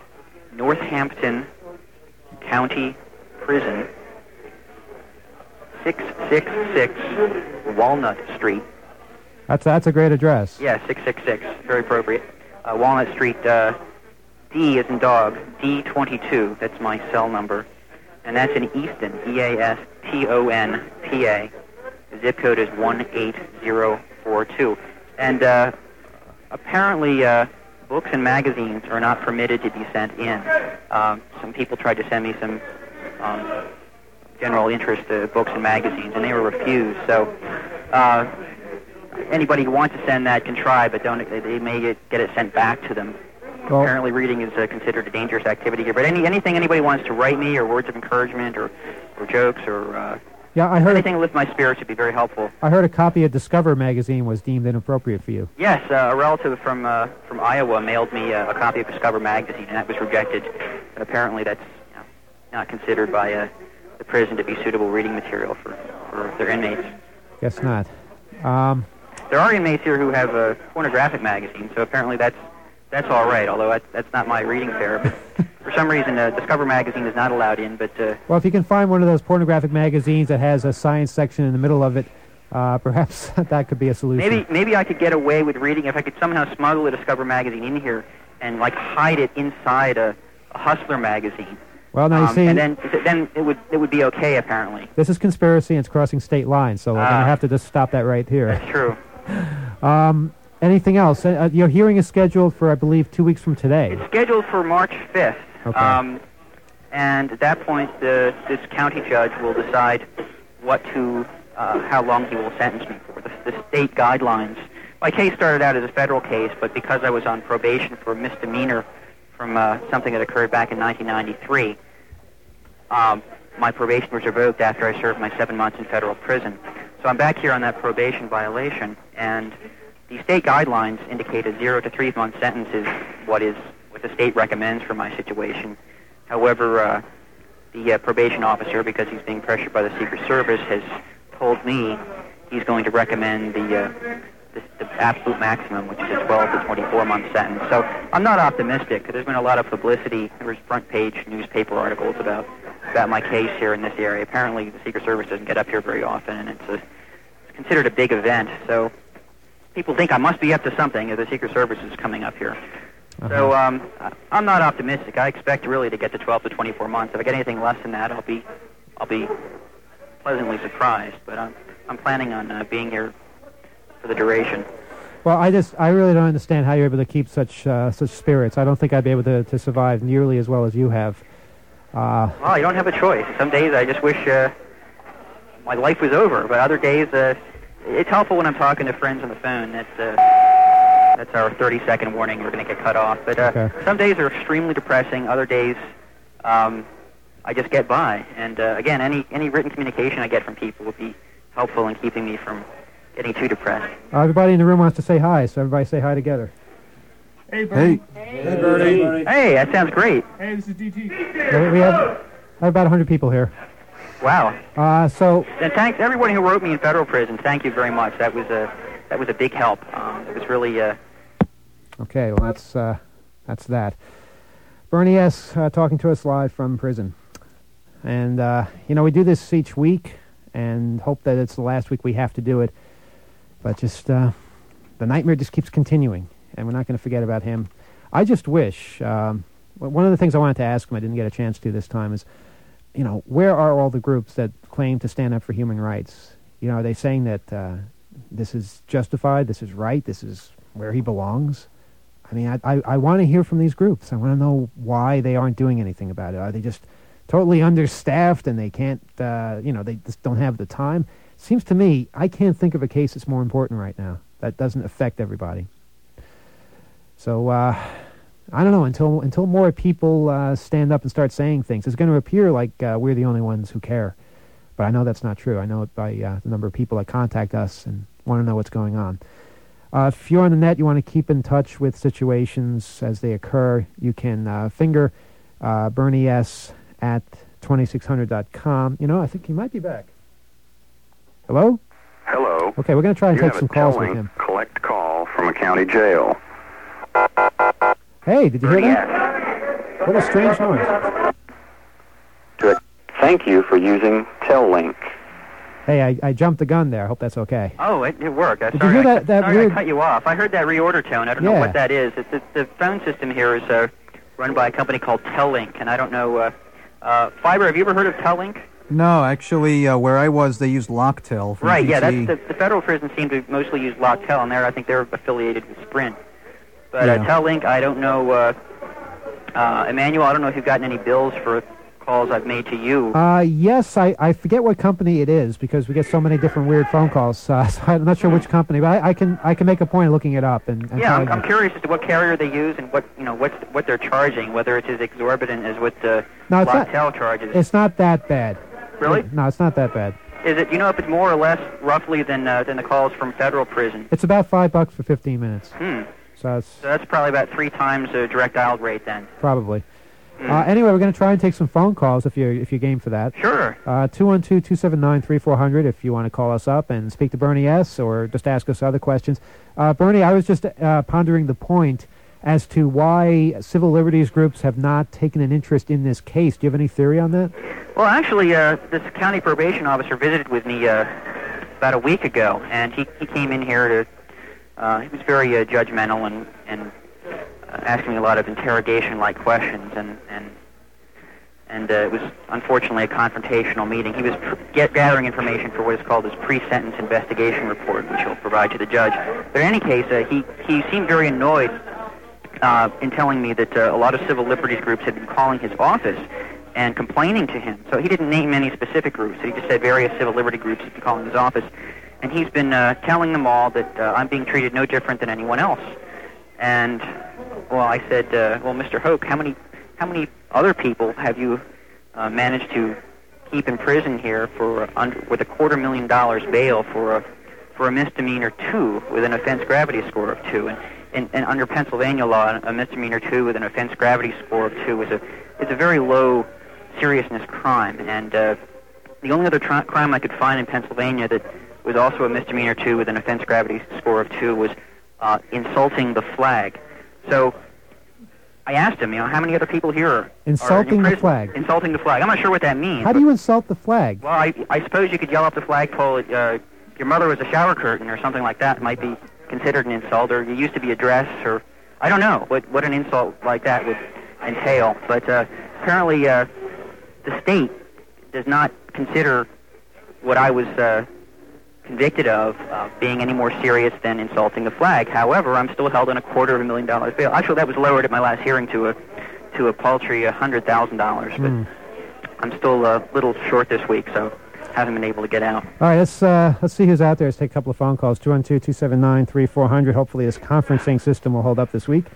Speaker 8: Northampton County Prison, six six six Walnut Street.
Speaker 5: That's that's a great address.
Speaker 8: Yeah, six six six. Very appropriate. Uh, Walnut Street, uh, D as in dog, D twenty-two. That's my cell number. And that's in Easton, E A S T O N, P A. The zip code is one eight zero four two. And uh, apparently uh, books and magazines are not permitted to be sent in. Um, some people tried to send me some um, general interest uh, books and magazines, and they were refused. So uh, anybody who wants to send that can try, but don't. They may get, get it sent back to them.
Speaker 5: Well,
Speaker 8: Apparently reading is uh, considered a dangerous activity here. But any anything anybody wants to write me, or words of encouragement, or, or jokes, or uh,
Speaker 5: yeah, I heard
Speaker 8: anything to lift my spirits would be very helpful.
Speaker 5: I heard a copy of Discover magazine was deemed inappropriate for you.
Speaker 8: Yes, uh, a relative from uh, from Iowa mailed me uh, a copy of Discover magazine, and that was rejected. And apparently that's you know, not considered by uh, the prison to be suitable reading material for, for their inmates.
Speaker 5: Guess not. Um,
Speaker 8: There are inmates here who have a pornographic magazine, so apparently that's that's all right, although that, that's not my reading fare. But for some reason, uh, Discover magazine is not allowed in, but... Uh,
Speaker 5: well, if you can find one of those pornographic magazines that has a science section in the middle of it, uh, perhaps that could be a solution.
Speaker 8: Maybe maybe I could get away with reading if I could somehow smuggle a Discover magazine in here and, like, hide it inside a, a Hustler magazine.
Speaker 5: Well, now you
Speaker 8: um,
Speaker 5: see...
Speaker 8: And then, then it would it would be okay, apparently.
Speaker 5: This is conspiracy and it's crossing state lines, so we're
Speaker 8: Ah.
Speaker 5: going to have to just stop that right here.
Speaker 8: That's true.
Speaker 5: Um, anything else? Uh, your hearing is scheduled for, I believe, two weeks from today.
Speaker 8: It's scheduled for March fifth.
Speaker 5: Okay.
Speaker 8: Um, and at that point, the, this county judge will decide what to, uh, how long he will sentence me for. The, the state guidelines. My case started out as a federal case, but because I was on probation for a misdemeanor from uh, something that occurred back in nineteen ninety-three, um, my probation was revoked after I served my seven months in federal prison. So I'm back here on that probation violation, and the state guidelines indicate a zero to three month sentence is what is what the state recommends for my situation. However, uh, the uh, probation officer, because he's being pressured by the Secret Service, has told me he's going to recommend the, uh, the, the absolute maximum, which is a twelve to twenty-four month sentence. So I'm not optimistic. There's been a lot of publicity. There was front page newspaper articles about about my case here in this area. Apparently, the Secret Service doesn't get up here very often, and it's, a, it's considered a big event. So people think I must be up to something if the Secret Service is coming up here. Uh-huh. So um, I'm not optimistic. I expect really to get to twelve to twenty-four months. If I get anything less than that, I'll be I'll be pleasantly surprised. But I'm I'm planning on uh, being here for the duration.
Speaker 5: Well, I just I really don't understand how you're able to keep such uh, such spirits. I don't think I'd be able to, to survive nearly as well as you have. Uh,
Speaker 8: well, you don't have a choice. Some days I just wish uh, my life was over, but other days uh, it's helpful when I'm talking to friends on the phone. That's uh, that's our thirty second warning. We're going to get cut off. But uh,
Speaker 5: okay.
Speaker 8: Some days are extremely depressing. Other days, um, I just get by. And uh, again, any any written communication I get from people would be helpful in keeping me from getting too depressed.
Speaker 5: Uh, everybody in the room wants to say hi, so everybody say hi together.
Speaker 9: Hey, Bernie.
Speaker 1: Hey.
Speaker 9: Hey, Bernie.
Speaker 8: Hey, that sounds great.
Speaker 9: Hey, this is D T.
Speaker 5: Yeah, we have, I have about one hundred people here.
Speaker 8: Wow.
Speaker 5: Uh, so.
Speaker 8: And thanks everyone who wrote me in federal prison. Thank you very much. That was a that was a big help. Um, it was really. Uh,
Speaker 5: okay, well that's uh, that's that. Bernie S. Uh, talking to us live from prison, and uh, you know we do this each week, and hope that it's the last week we have to do it. But just uh, the nightmare just keeps continuing. And we're not going to forget about him. I just wish, um, one of the things I wanted to ask him, I didn't get a chance to this time, is, you know, where are all the groups that claim to stand up for human rights? You know, are they saying that uh, this is justified, this is right, this is where he belongs? I mean, I, I, I want to hear from these groups. I want to know why they aren't doing anything about it. Are they just totally understaffed and they can't, uh, you know, they just don't have the time? Seems to me, I can't think of a case that's more important right now that doesn't affect everybody. So, uh, I don't know, until until more people uh, stand up and start saying things, it's going to appear like uh, we're the only ones who care. But I know that's not true. I know it by uh, the number of people that contact us and want to know what's going on. Uh, if you're on the net, you want to keep in touch with situations as they occur, you can uh, finger uh, Bernie S. at twenty-six hundred dot com. You know, I think he might be back. Hello?
Speaker 7: Hello.
Speaker 5: Okay, we're going to try and
Speaker 7: you
Speaker 5: take
Speaker 7: have
Speaker 5: some
Speaker 7: a
Speaker 5: calls
Speaker 7: telling
Speaker 5: with him.
Speaker 7: collect call from a county jail.
Speaker 5: Hey, did you hear that? What a strange noise.
Speaker 7: To thank you for using Tellink.
Speaker 5: Hey, I, I jumped the gun there. I hope that's okay.
Speaker 8: Oh, it, it worked. Uh,
Speaker 5: Did
Speaker 8: sorry,
Speaker 5: you hear
Speaker 8: I,
Speaker 5: that- that
Speaker 8: sorry
Speaker 5: weird-
Speaker 8: I cut you off. I heard that reorder tone. I don't know
Speaker 5: Yeah.
Speaker 8: what that is. It's, it's, the phone system here is uh, run by a company called Tellink, and I don't know. Uh, uh, Fiber, have you ever heard of Tellink?
Speaker 1: No, actually, uh, where I was, they used Locktel. From
Speaker 8: Right, yeah,
Speaker 1: D T E.
Speaker 8: that's the, the federal prisons seem to mostly use Locktel, and there I think they're affiliated with Sprint. But
Speaker 1: Yeah.
Speaker 8: uh, Tellink, I don't know. Uh, uh, Emmanuel, I don't know if you've gotten any bills for calls I've made to you.
Speaker 5: Uh, yes, I, I forget what company it is because we get so many different weird phone calls. Uh, so I'm not sure which company, but I, I can I can make a point of looking it up and, and
Speaker 8: yeah, I'm,
Speaker 5: telling
Speaker 8: I'm
Speaker 5: you.
Speaker 8: curious as to what carrier they use and what you know what's what they're charging, whether it's as exorbitant as what uh,
Speaker 5: No, it's not-
Speaker 8: Locktel charges.
Speaker 5: It's not that bad.
Speaker 8: Really?
Speaker 5: No, it's not that bad.
Speaker 8: Is it? You know, if it's more or less roughly than uh, than the calls from federal prison?
Speaker 5: It's about five bucks for fifteen minutes.
Speaker 8: Hmm.
Speaker 5: So it's
Speaker 8: So that's probably about three times the direct dial rate then.
Speaker 5: probably.
Speaker 8: Hmm.
Speaker 5: Uh, anyway, we're going to try and take some phone calls if you're if you're game for that.
Speaker 8: Sure.
Speaker 5: Uh, two one two, two seven nine, three four zero zero if you want to call us up and speak to Bernie S. or just ask us other questions. Uh, Bernie, I was just uh, pondering the point as to why civil liberties groups have not taken an interest in this case. Do you have any theory on that?
Speaker 8: Well, actually, uh, this county probation officer visited with me uh, about a week ago, and he, he came in here to. Uh, he was very uh, judgmental and and uh, asking me a lot of interrogation-like questions, and and and uh, it was unfortunately a confrontational meeting. He was pr- get, gathering information for what is called his pre-sentence investigation report, which he'll provide to the judge. But in any case, uh, he he seemed very annoyed uh, in telling me that uh, a lot of civil liberties groups had been calling his office and complaining to him. So he didn't name any specific groups. He just said various civil liberty groups had been calling his office. And he's been uh, telling them all that uh, I'm being treated no different than anyone else. And, well, I said, uh, well, Mister Hoke, how many how many other people have you uh, managed to keep in prison here for uh, under, with a quarter million dollars bail for a, for a misdemeanor two with an offense gravity score of two? And, and, and under Pennsylvania law, a misdemeanor two with an offense gravity score of two is a, is a very low seriousness crime. And uh, the only other tri- crime I could find in Pennsylvania that was also a misdemeanor two with an offense gravity score of two was uh, insulting the flag. So I asked him, you know, how many other people here are
Speaker 5: Insulting
Speaker 8: in
Speaker 5: the
Speaker 8: prison?
Speaker 5: flag.
Speaker 8: Insulting the flag. I'm not sure what that means.
Speaker 5: How do you insult the flag?
Speaker 8: Well, I, I suppose you could yell up the flagpole, uh, your mother was a shower curtain or something like that. It might be considered an insult, or you used to be a dress, or I don't know what, what an insult like that would entail. But uh, apparently uh, the state does not consider what I was uh, convicted of uh, being any more serious than insulting the flag. However, I'm still held on a quarter of a million dollars bail. Actually, that was lowered at my last hearing to a to a paltry one hundred thousand dollars. But
Speaker 5: Hmm.
Speaker 8: I'm still a little short this week, so haven't been able to get out.
Speaker 5: All right, let's uh, let's see who's out there. Let's take a couple of phone calls. two one two, two seven nine, three four zero zero. Hopefully this conferencing system will hold up this week.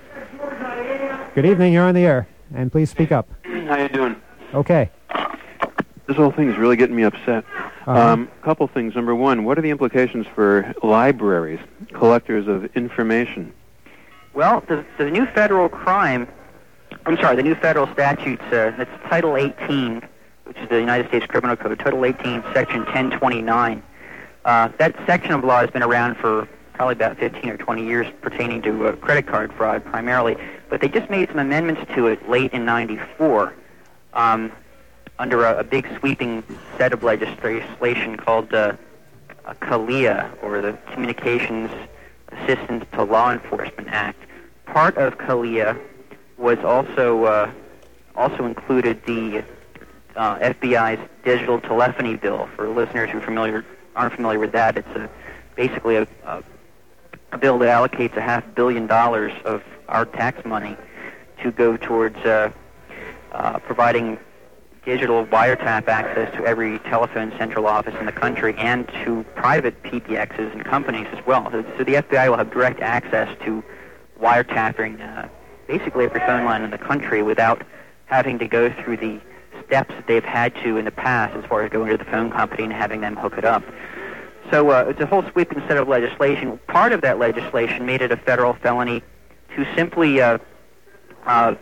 Speaker 5: Good evening. You're on the air. And please speak up.
Speaker 10: How you doing?
Speaker 5: Okay.
Speaker 10: This whole thing is really getting me upset.
Speaker 5: Uh-huh.
Speaker 10: Um, couple things. Number one, what are the implications for libraries, collectors of information?
Speaker 8: Well, the, the new federal crime, I'm sorry, the new federal statutes, uh, that's Title eighteen, which is the United States Criminal Code, Title eighteen, Section ten twenty-nine. Uh, that section of law has been around for probably about fifteen or twenty years pertaining to uh, credit card fraud primarily, but they just made some amendments to it late in ninety-four um, under a, a big sweeping set of legislation called uh, uh, CALEA, or the Communications Assistance to Law Enforcement Act. Part of CALEA was also uh, also included the uh, F B I's digital telephony bill. For listeners who familiar aren't familiar with that, it's a, basically a, a, a bill that allocates a half billion dollars of our tax money to go towards uh, uh, providing digital wiretap access to every telephone central office in the country and to private P B Xs and companies as well. So, so the F B I will have direct access to wiretapping uh, basically every phone line in the country without having to go through the steps that they've had to in the past as far as going to the phone company and having them hook it up. So uh, it's a whole sweeping set of legislation. Part of that legislation made it a federal felony to simply uh, uh,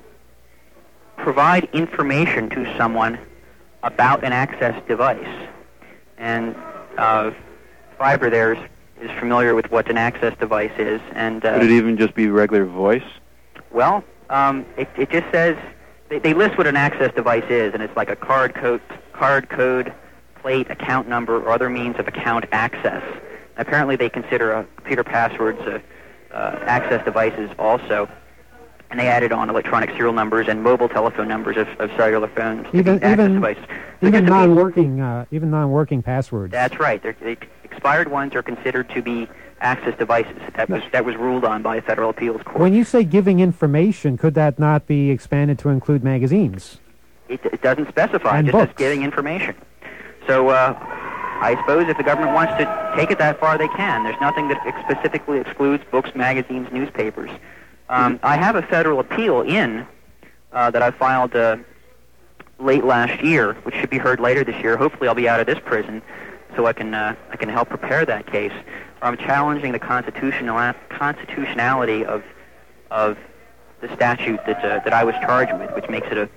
Speaker 8: provide information to someone about an access device. And uh, Fiber there is, is familiar with what an access device is. And uh,
Speaker 10: Could it even just be regular voice?
Speaker 8: well, um, it, it just says they, they list what an access device is, and it's like a card code, card code plate, account number, or other means of account access. Apparently, they consider uh, computer passwords uh, uh, access devices also, and they added on electronic serial numbers and mobile telephone numbers of, of cellular phones to
Speaker 5: Even
Speaker 8: be access
Speaker 5: even
Speaker 8: devices. So
Speaker 5: even
Speaker 8: just to be-
Speaker 5: non-working uh, even non-working passwords.
Speaker 8: That's right. They're, they, expired ones are considered to be access devices. That was that was ruled on by a federal appeals court.
Speaker 5: When you say giving information, could that not be expanded to include magazines?
Speaker 8: It, it doesn't specify.
Speaker 5: And
Speaker 8: It just says
Speaker 5: books.
Speaker 8: giving information. So uh, I suppose if the government wants to take it that far, they can. There's nothing that ex- specifically excludes books, magazines, newspapers. Um, I have a federal appeal in uh, that I filed uh, late last year, which should be heard later this year. Hopefully, I'll be out of this prison, so I can uh, I can help prepare that case. I'm challenging the constitutional constitutionality of of the statute that uh, that I was charged with, which makes it a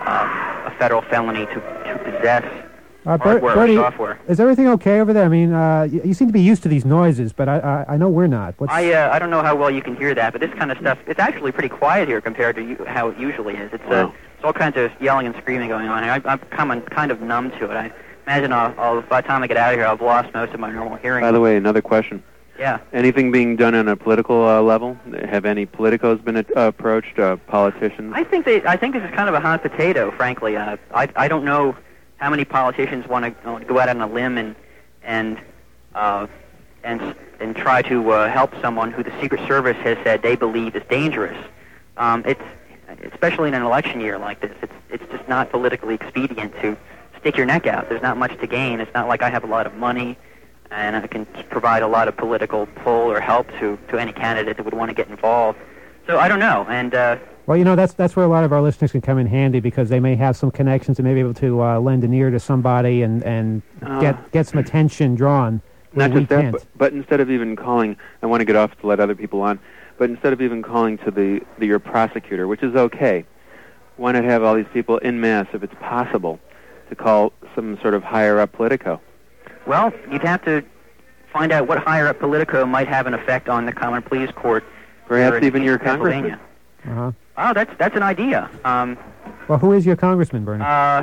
Speaker 8: uh, a federal felony to to possess
Speaker 5: Uh, Ber-
Speaker 8: hardware
Speaker 5: Bernie,
Speaker 8: or software.
Speaker 5: is everything okay over there? I mean, uh, you, you seem to be used to these noises, but I I, I know we're not. What's,
Speaker 8: I uh, I don't know how well you can hear that, but this kind of stuff, it's actually pretty quiet here compared to you, how it usually is. It's uh,
Speaker 10: Wow.
Speaker 8: it's all kinds of yelling and screaming going on here. I, I'm kind kind of numb to it. I imagine I'll, I'll by the time I get out of here, I've lost most of my normal hearing.
Speaker 10: By the way, another question.
Speaker 8: Yeah.
Speaker 10: Anything being done on a political uh, level? Have any politicos been uh, approached? Uh, politicians?
Speaker 8: I think they. I think this is kind of a hot potato, frankly. Uh, I I don't know how many politicians want to uh, go out on a limb and and uh, and and try to uh, help someone who the Secret Service has said they believe is dangerous. Um, it's especially in an election year like this. It's it's just not politically expedient to stick your neck out. There's not much to gain. It's not like I have a lot of money and I can provide a lot of political pull or help to to any candidate that would want to get involved. So I don't know. And uh,
Speaker 5: well, you know, that's that's where a lot of our listeners can come in handy because they may have some connections and may be able to uh, lend an ear to somebody and and
Speaker 10: Uh,
Speaker 5: get get some attention drawn. where
Speaker 10: Not
Speaker 5: we
Speaker 10: just that,
Speaker 5: can't.
Speaker 10: but, but instead of even calling, I want to get off to let other people on, but instead of even calling to the, the your prosecutor, which is okay, why not have all these people en masse, if it's possible, to call some sort of higher-up politico?
Speaker 8: Well, you'd have to find out what higher-up Politico might have an effect on the Common Pleas Court.
Speaker 10: Perhaps
Speaker 8: here in
Speaker 10: even your
Speaker 8: Pennsylvania.
Speaker 5: Uh-huh.
Speaker 8: Oh, that's that's an idea. Um,
Speaker 5: Well, who is your congressman, Bernie?
Speaker 8: uh,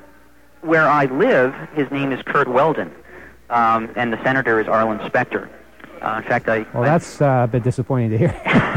Speaker 8: where I live, his name is Kurt Weldon, um, and the senator is Arlen Specter. Uh, in fact, I
Speaker 5: well,
Speaker 8: I-
Speaker 5: that's uh, a bit disappointing to hear.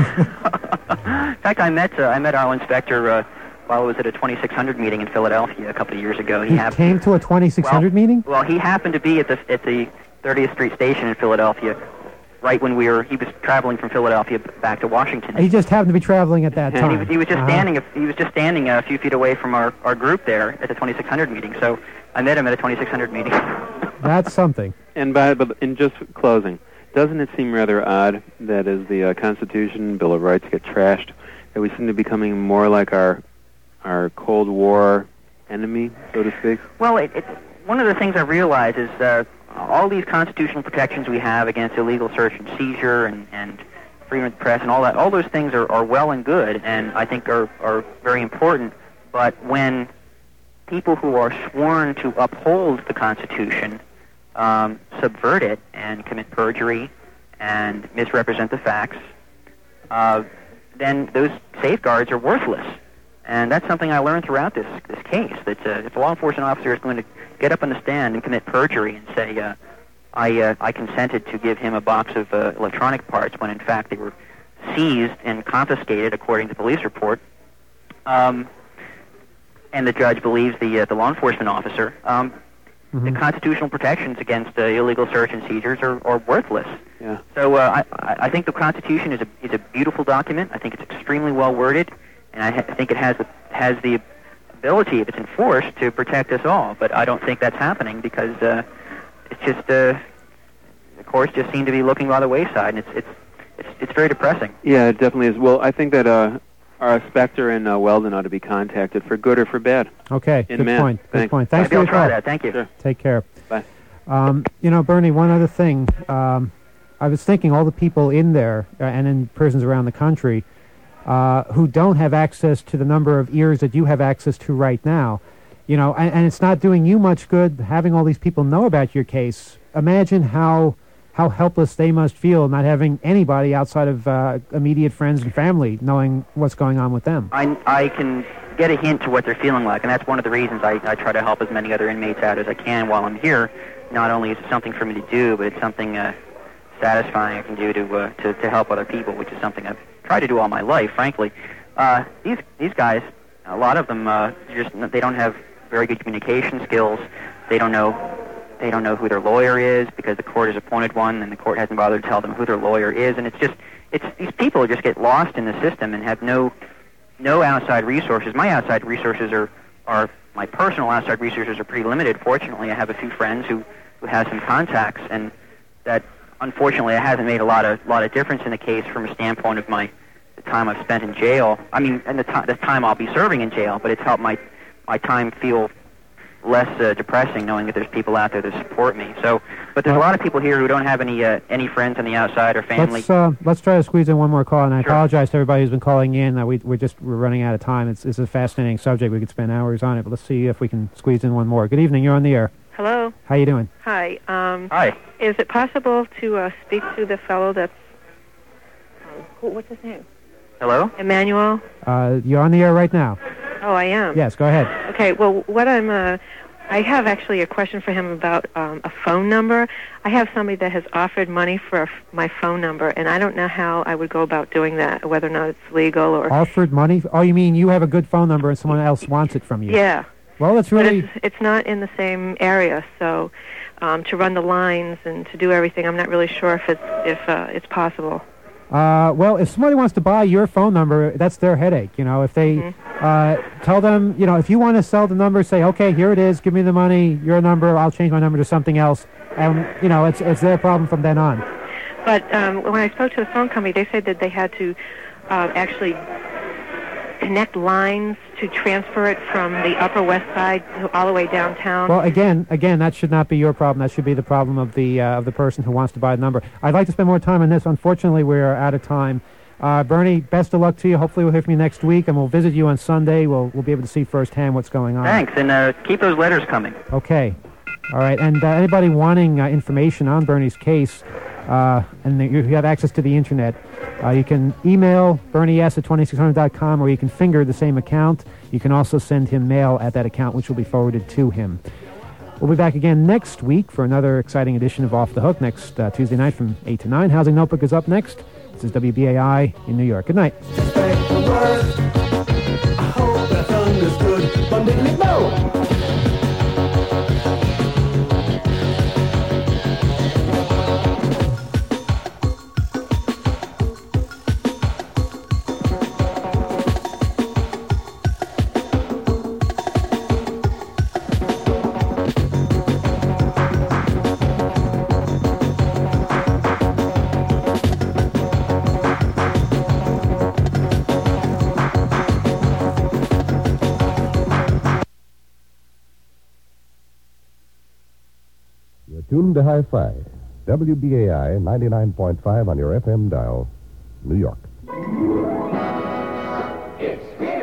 Speaker 8: in fact I met uh, I met Arlen Specter uh, while I was at a twenty-six hundred meeting in Philadelphia a couple of years ago.
Speaker 5: He
Speaker 8: happened.
Speaker 5: came to a twenty-six hundred
Speaker 8: well,
Speaker 5: meeting?
Speaker 8: Well, he happened to be at the at the thirtieth Street station in Philadelphia, right when we were. He was traveling from Philadelphia b- back to Washington.
Speaker 5: He just happened to be traveling at that
Speaker 8: And
Speaker 5: time.
Speaker 8: he was, he was just
Speaker 5: Uh-huh.
Speaker 8: standing. A, he was just standing a few feet away from our, our group there at the twenty-six hundred meeting. So I met him at a twenty-six hundred meeting.
Speaker 5: That's something.
Speaker 10: And by, but in just closing, doesn't it seem rather odd that as the uh, Constitution, Bill of Rights get trashed, that we seem to be becoming more like our our Cold War enemy, so to speak?
Speaker 8: Well, it, it, one of the things I realize is uh, all these constitutional protections we have against illegal search and seizure and, and freedom of the press and all that, all those things are, are well and good and I think are, are very important. But when people who are sworn to uphold the Constitution um, subvert it and commit perjury and misrepresent the facts, uh, then those safeguards are worthless. And that's something I learned throughout this this case, that uh, if a law enforcement officer is going to get up on the stand and commit perjury and say, uh, I, uh, I consented to give him a box of uh, electronic parts when in fact they were seized and confiscated according to the police report, um, and the judge believes the, uh, the law enforcement officer, um,
Speaker 5: Mm-hmm.
Speaker 8: the constitutional protections against uh, illegal search and seizures are, are worthless.
Speaker 10: Yeah.
Speaker 8: So uh, I, I think the Constitution is a is a beautiful document. I think it's extremely well worded, and I, ha- I think it has the, has the ability, if it's enforced, to protect us all. But I don't think that's happening because uh, it's just uh, the courts just seem to be looking by the wayside, and it's it's it's, it's very depressing.
Speaker 10: Yeah, it definitely is. Well, I think that uh, our Specter and uh, Weldon ought to be contacted for good or for bad.
Speaker 5: Okay,
Speaker 10: In
Speaker 5: good
Speaker 10: man.
Speaker 5: point. Good
Speaker 10: Thanks.
Speaker 5: point. Thanks
Speaker 8: Maybe
Speaker 5: for
Speaker 8: I'll
Speaker 5: your
Speaker 8: try
Speaker 5: call.
Speaker 8: that. Thank you.
Speaker 10: Sure.
Speaker 5: Take care.
Speaker 10: Bye.
Speaker 5: Um, you know, Bernie, one other thing. Um, I was thinking all the people in there uh, and in prisons around the country uh, who don't have access to the number of ears that you have access to right now, you know, and, and it's not doing you much good having all these people know about your case. Imagine how how helpless they must feel not having anybody outside of uh, immediate friends and family knowing what's going on with them.
Speaker 8: I, I can get a hint to what they're feeling like, and that's one of the reasons I, I try to help as many other inmates out as I can while I'm here. Not only is it something for me to do, but it's something uh, satisfying I can do to, uh, to to help other people, which is something I've tried to do all my life, frankly. Uh, these these guys, a lot of them, uh, just they don't have very good communication skills. They don't know they don't know who their lawyer is because the court has appointed one, and the court hasn't bothered to tell them who their lawyer is. And it's just it's these people just get lost in the system and have no no outside resources. My outside resources are are my personal outside resources are pretty limited. Fortunately, I have a few friends who who have some contacts, and that unfortunately it hasn't made a lot of lot of difference in the case from a standpoint of my the time I've spent in jail. I mean, and the, ti- the time I'll be serving in jail, but it's helped my my time feel less uh, depressing knowing that there's people out there that support me. So, but there's a lot of people here who don't have any uh, any friends on the outside or family.
Speaker 5: Let's uh, let's try to squeeze in one more call, and I sure. apologize to everybody who's been calling in. Uh, we we're just we're running out of time. It's it's a fascinating subject. We could spend hours on it, but let's see if we can squeeze in one more. Good evening. You're on the air.
Speaker 11: Hello.
Speaker 5: How you doing?
Speaker 11: Hi. Um,
Speaker 8: Hi.
Speaker 11: Is it possible to uh, speak to the fellow that's uh, who, what's his name?
Speaker 8: Hello?
Speaker 11: Emmanuel?
Speaker 5: Uh, you're on the air right now.
Speaker 11: Oh, I am?
Speaker 5: Yes, go ahead.
Speaker 11: Okay, well, what I'm, uh, I have actually a question for him about um, a phone number. I have somebody that has offered money for f- my phone number, and I don't know how I would go about doing that, whether or not it's legal or...
Speaker 5: Offered money? Oh, you mean you have a good phone number and someone else wants it from you?
Speaker 11: Yeah.
Speaker 5: Well, that's really...
Speaker 11: But it's, it's not in the same area, so um, to run the lines and to do everything, I'm not really sure if it's, if, uh, it's possible.
Speaker 5: Uh, well, if somebody wants to buy your phone number, that's their headache. You know, if they
Speaker 11: mm-hmm.
Speaker 5: uh, tell them, you know, if you want to sell the number, say, okay, here it is, give me the money, your number, I'll change my number to something else, and you know, it's it's their problem from then on.
Speaker 11: But um, when I spoke to the phone company, they said that they had to uh, actually connect lines to transfer it from the Upper West Side to all the way downtown.
Speaker 5: Well, again, again, that should not be your problem. That should be the problem of the uh, of the person who wants to buy the number. I'd like to spend more time on this. Unfortunately, we're out of time. Uh, Bernie, best of luck to you. Hopefully, we'll hear from you next week, and we'll visit you on Sunday. We'll we'll be able to see firsthand what's going on.
Speaker 8: Thanks, and uh, keep those letters coming.
Speaker 5: Okay. All right. And uh, anybody wanting uh, information on Bernie's case, uh, and you have access to the internet, uh, you can email Bernie S at twenty-six hundred dot com, or you can finger the same account. You can also send him mail at that account, which will be forwarded to him. We'll be back again next week for another exciting edition of Off the Hook, next uh, Tuesday night from eight to nine. Housing Notebook is up next. This is W B A I in New York. Good night.
Speaker 6: Expect the worst. I hope that's understood. But diddly bow.
Speaker 2: Tuned to Hi-Fi, W B A I ninety-nine point five on your F M dial, New York.
Speaker 12: It's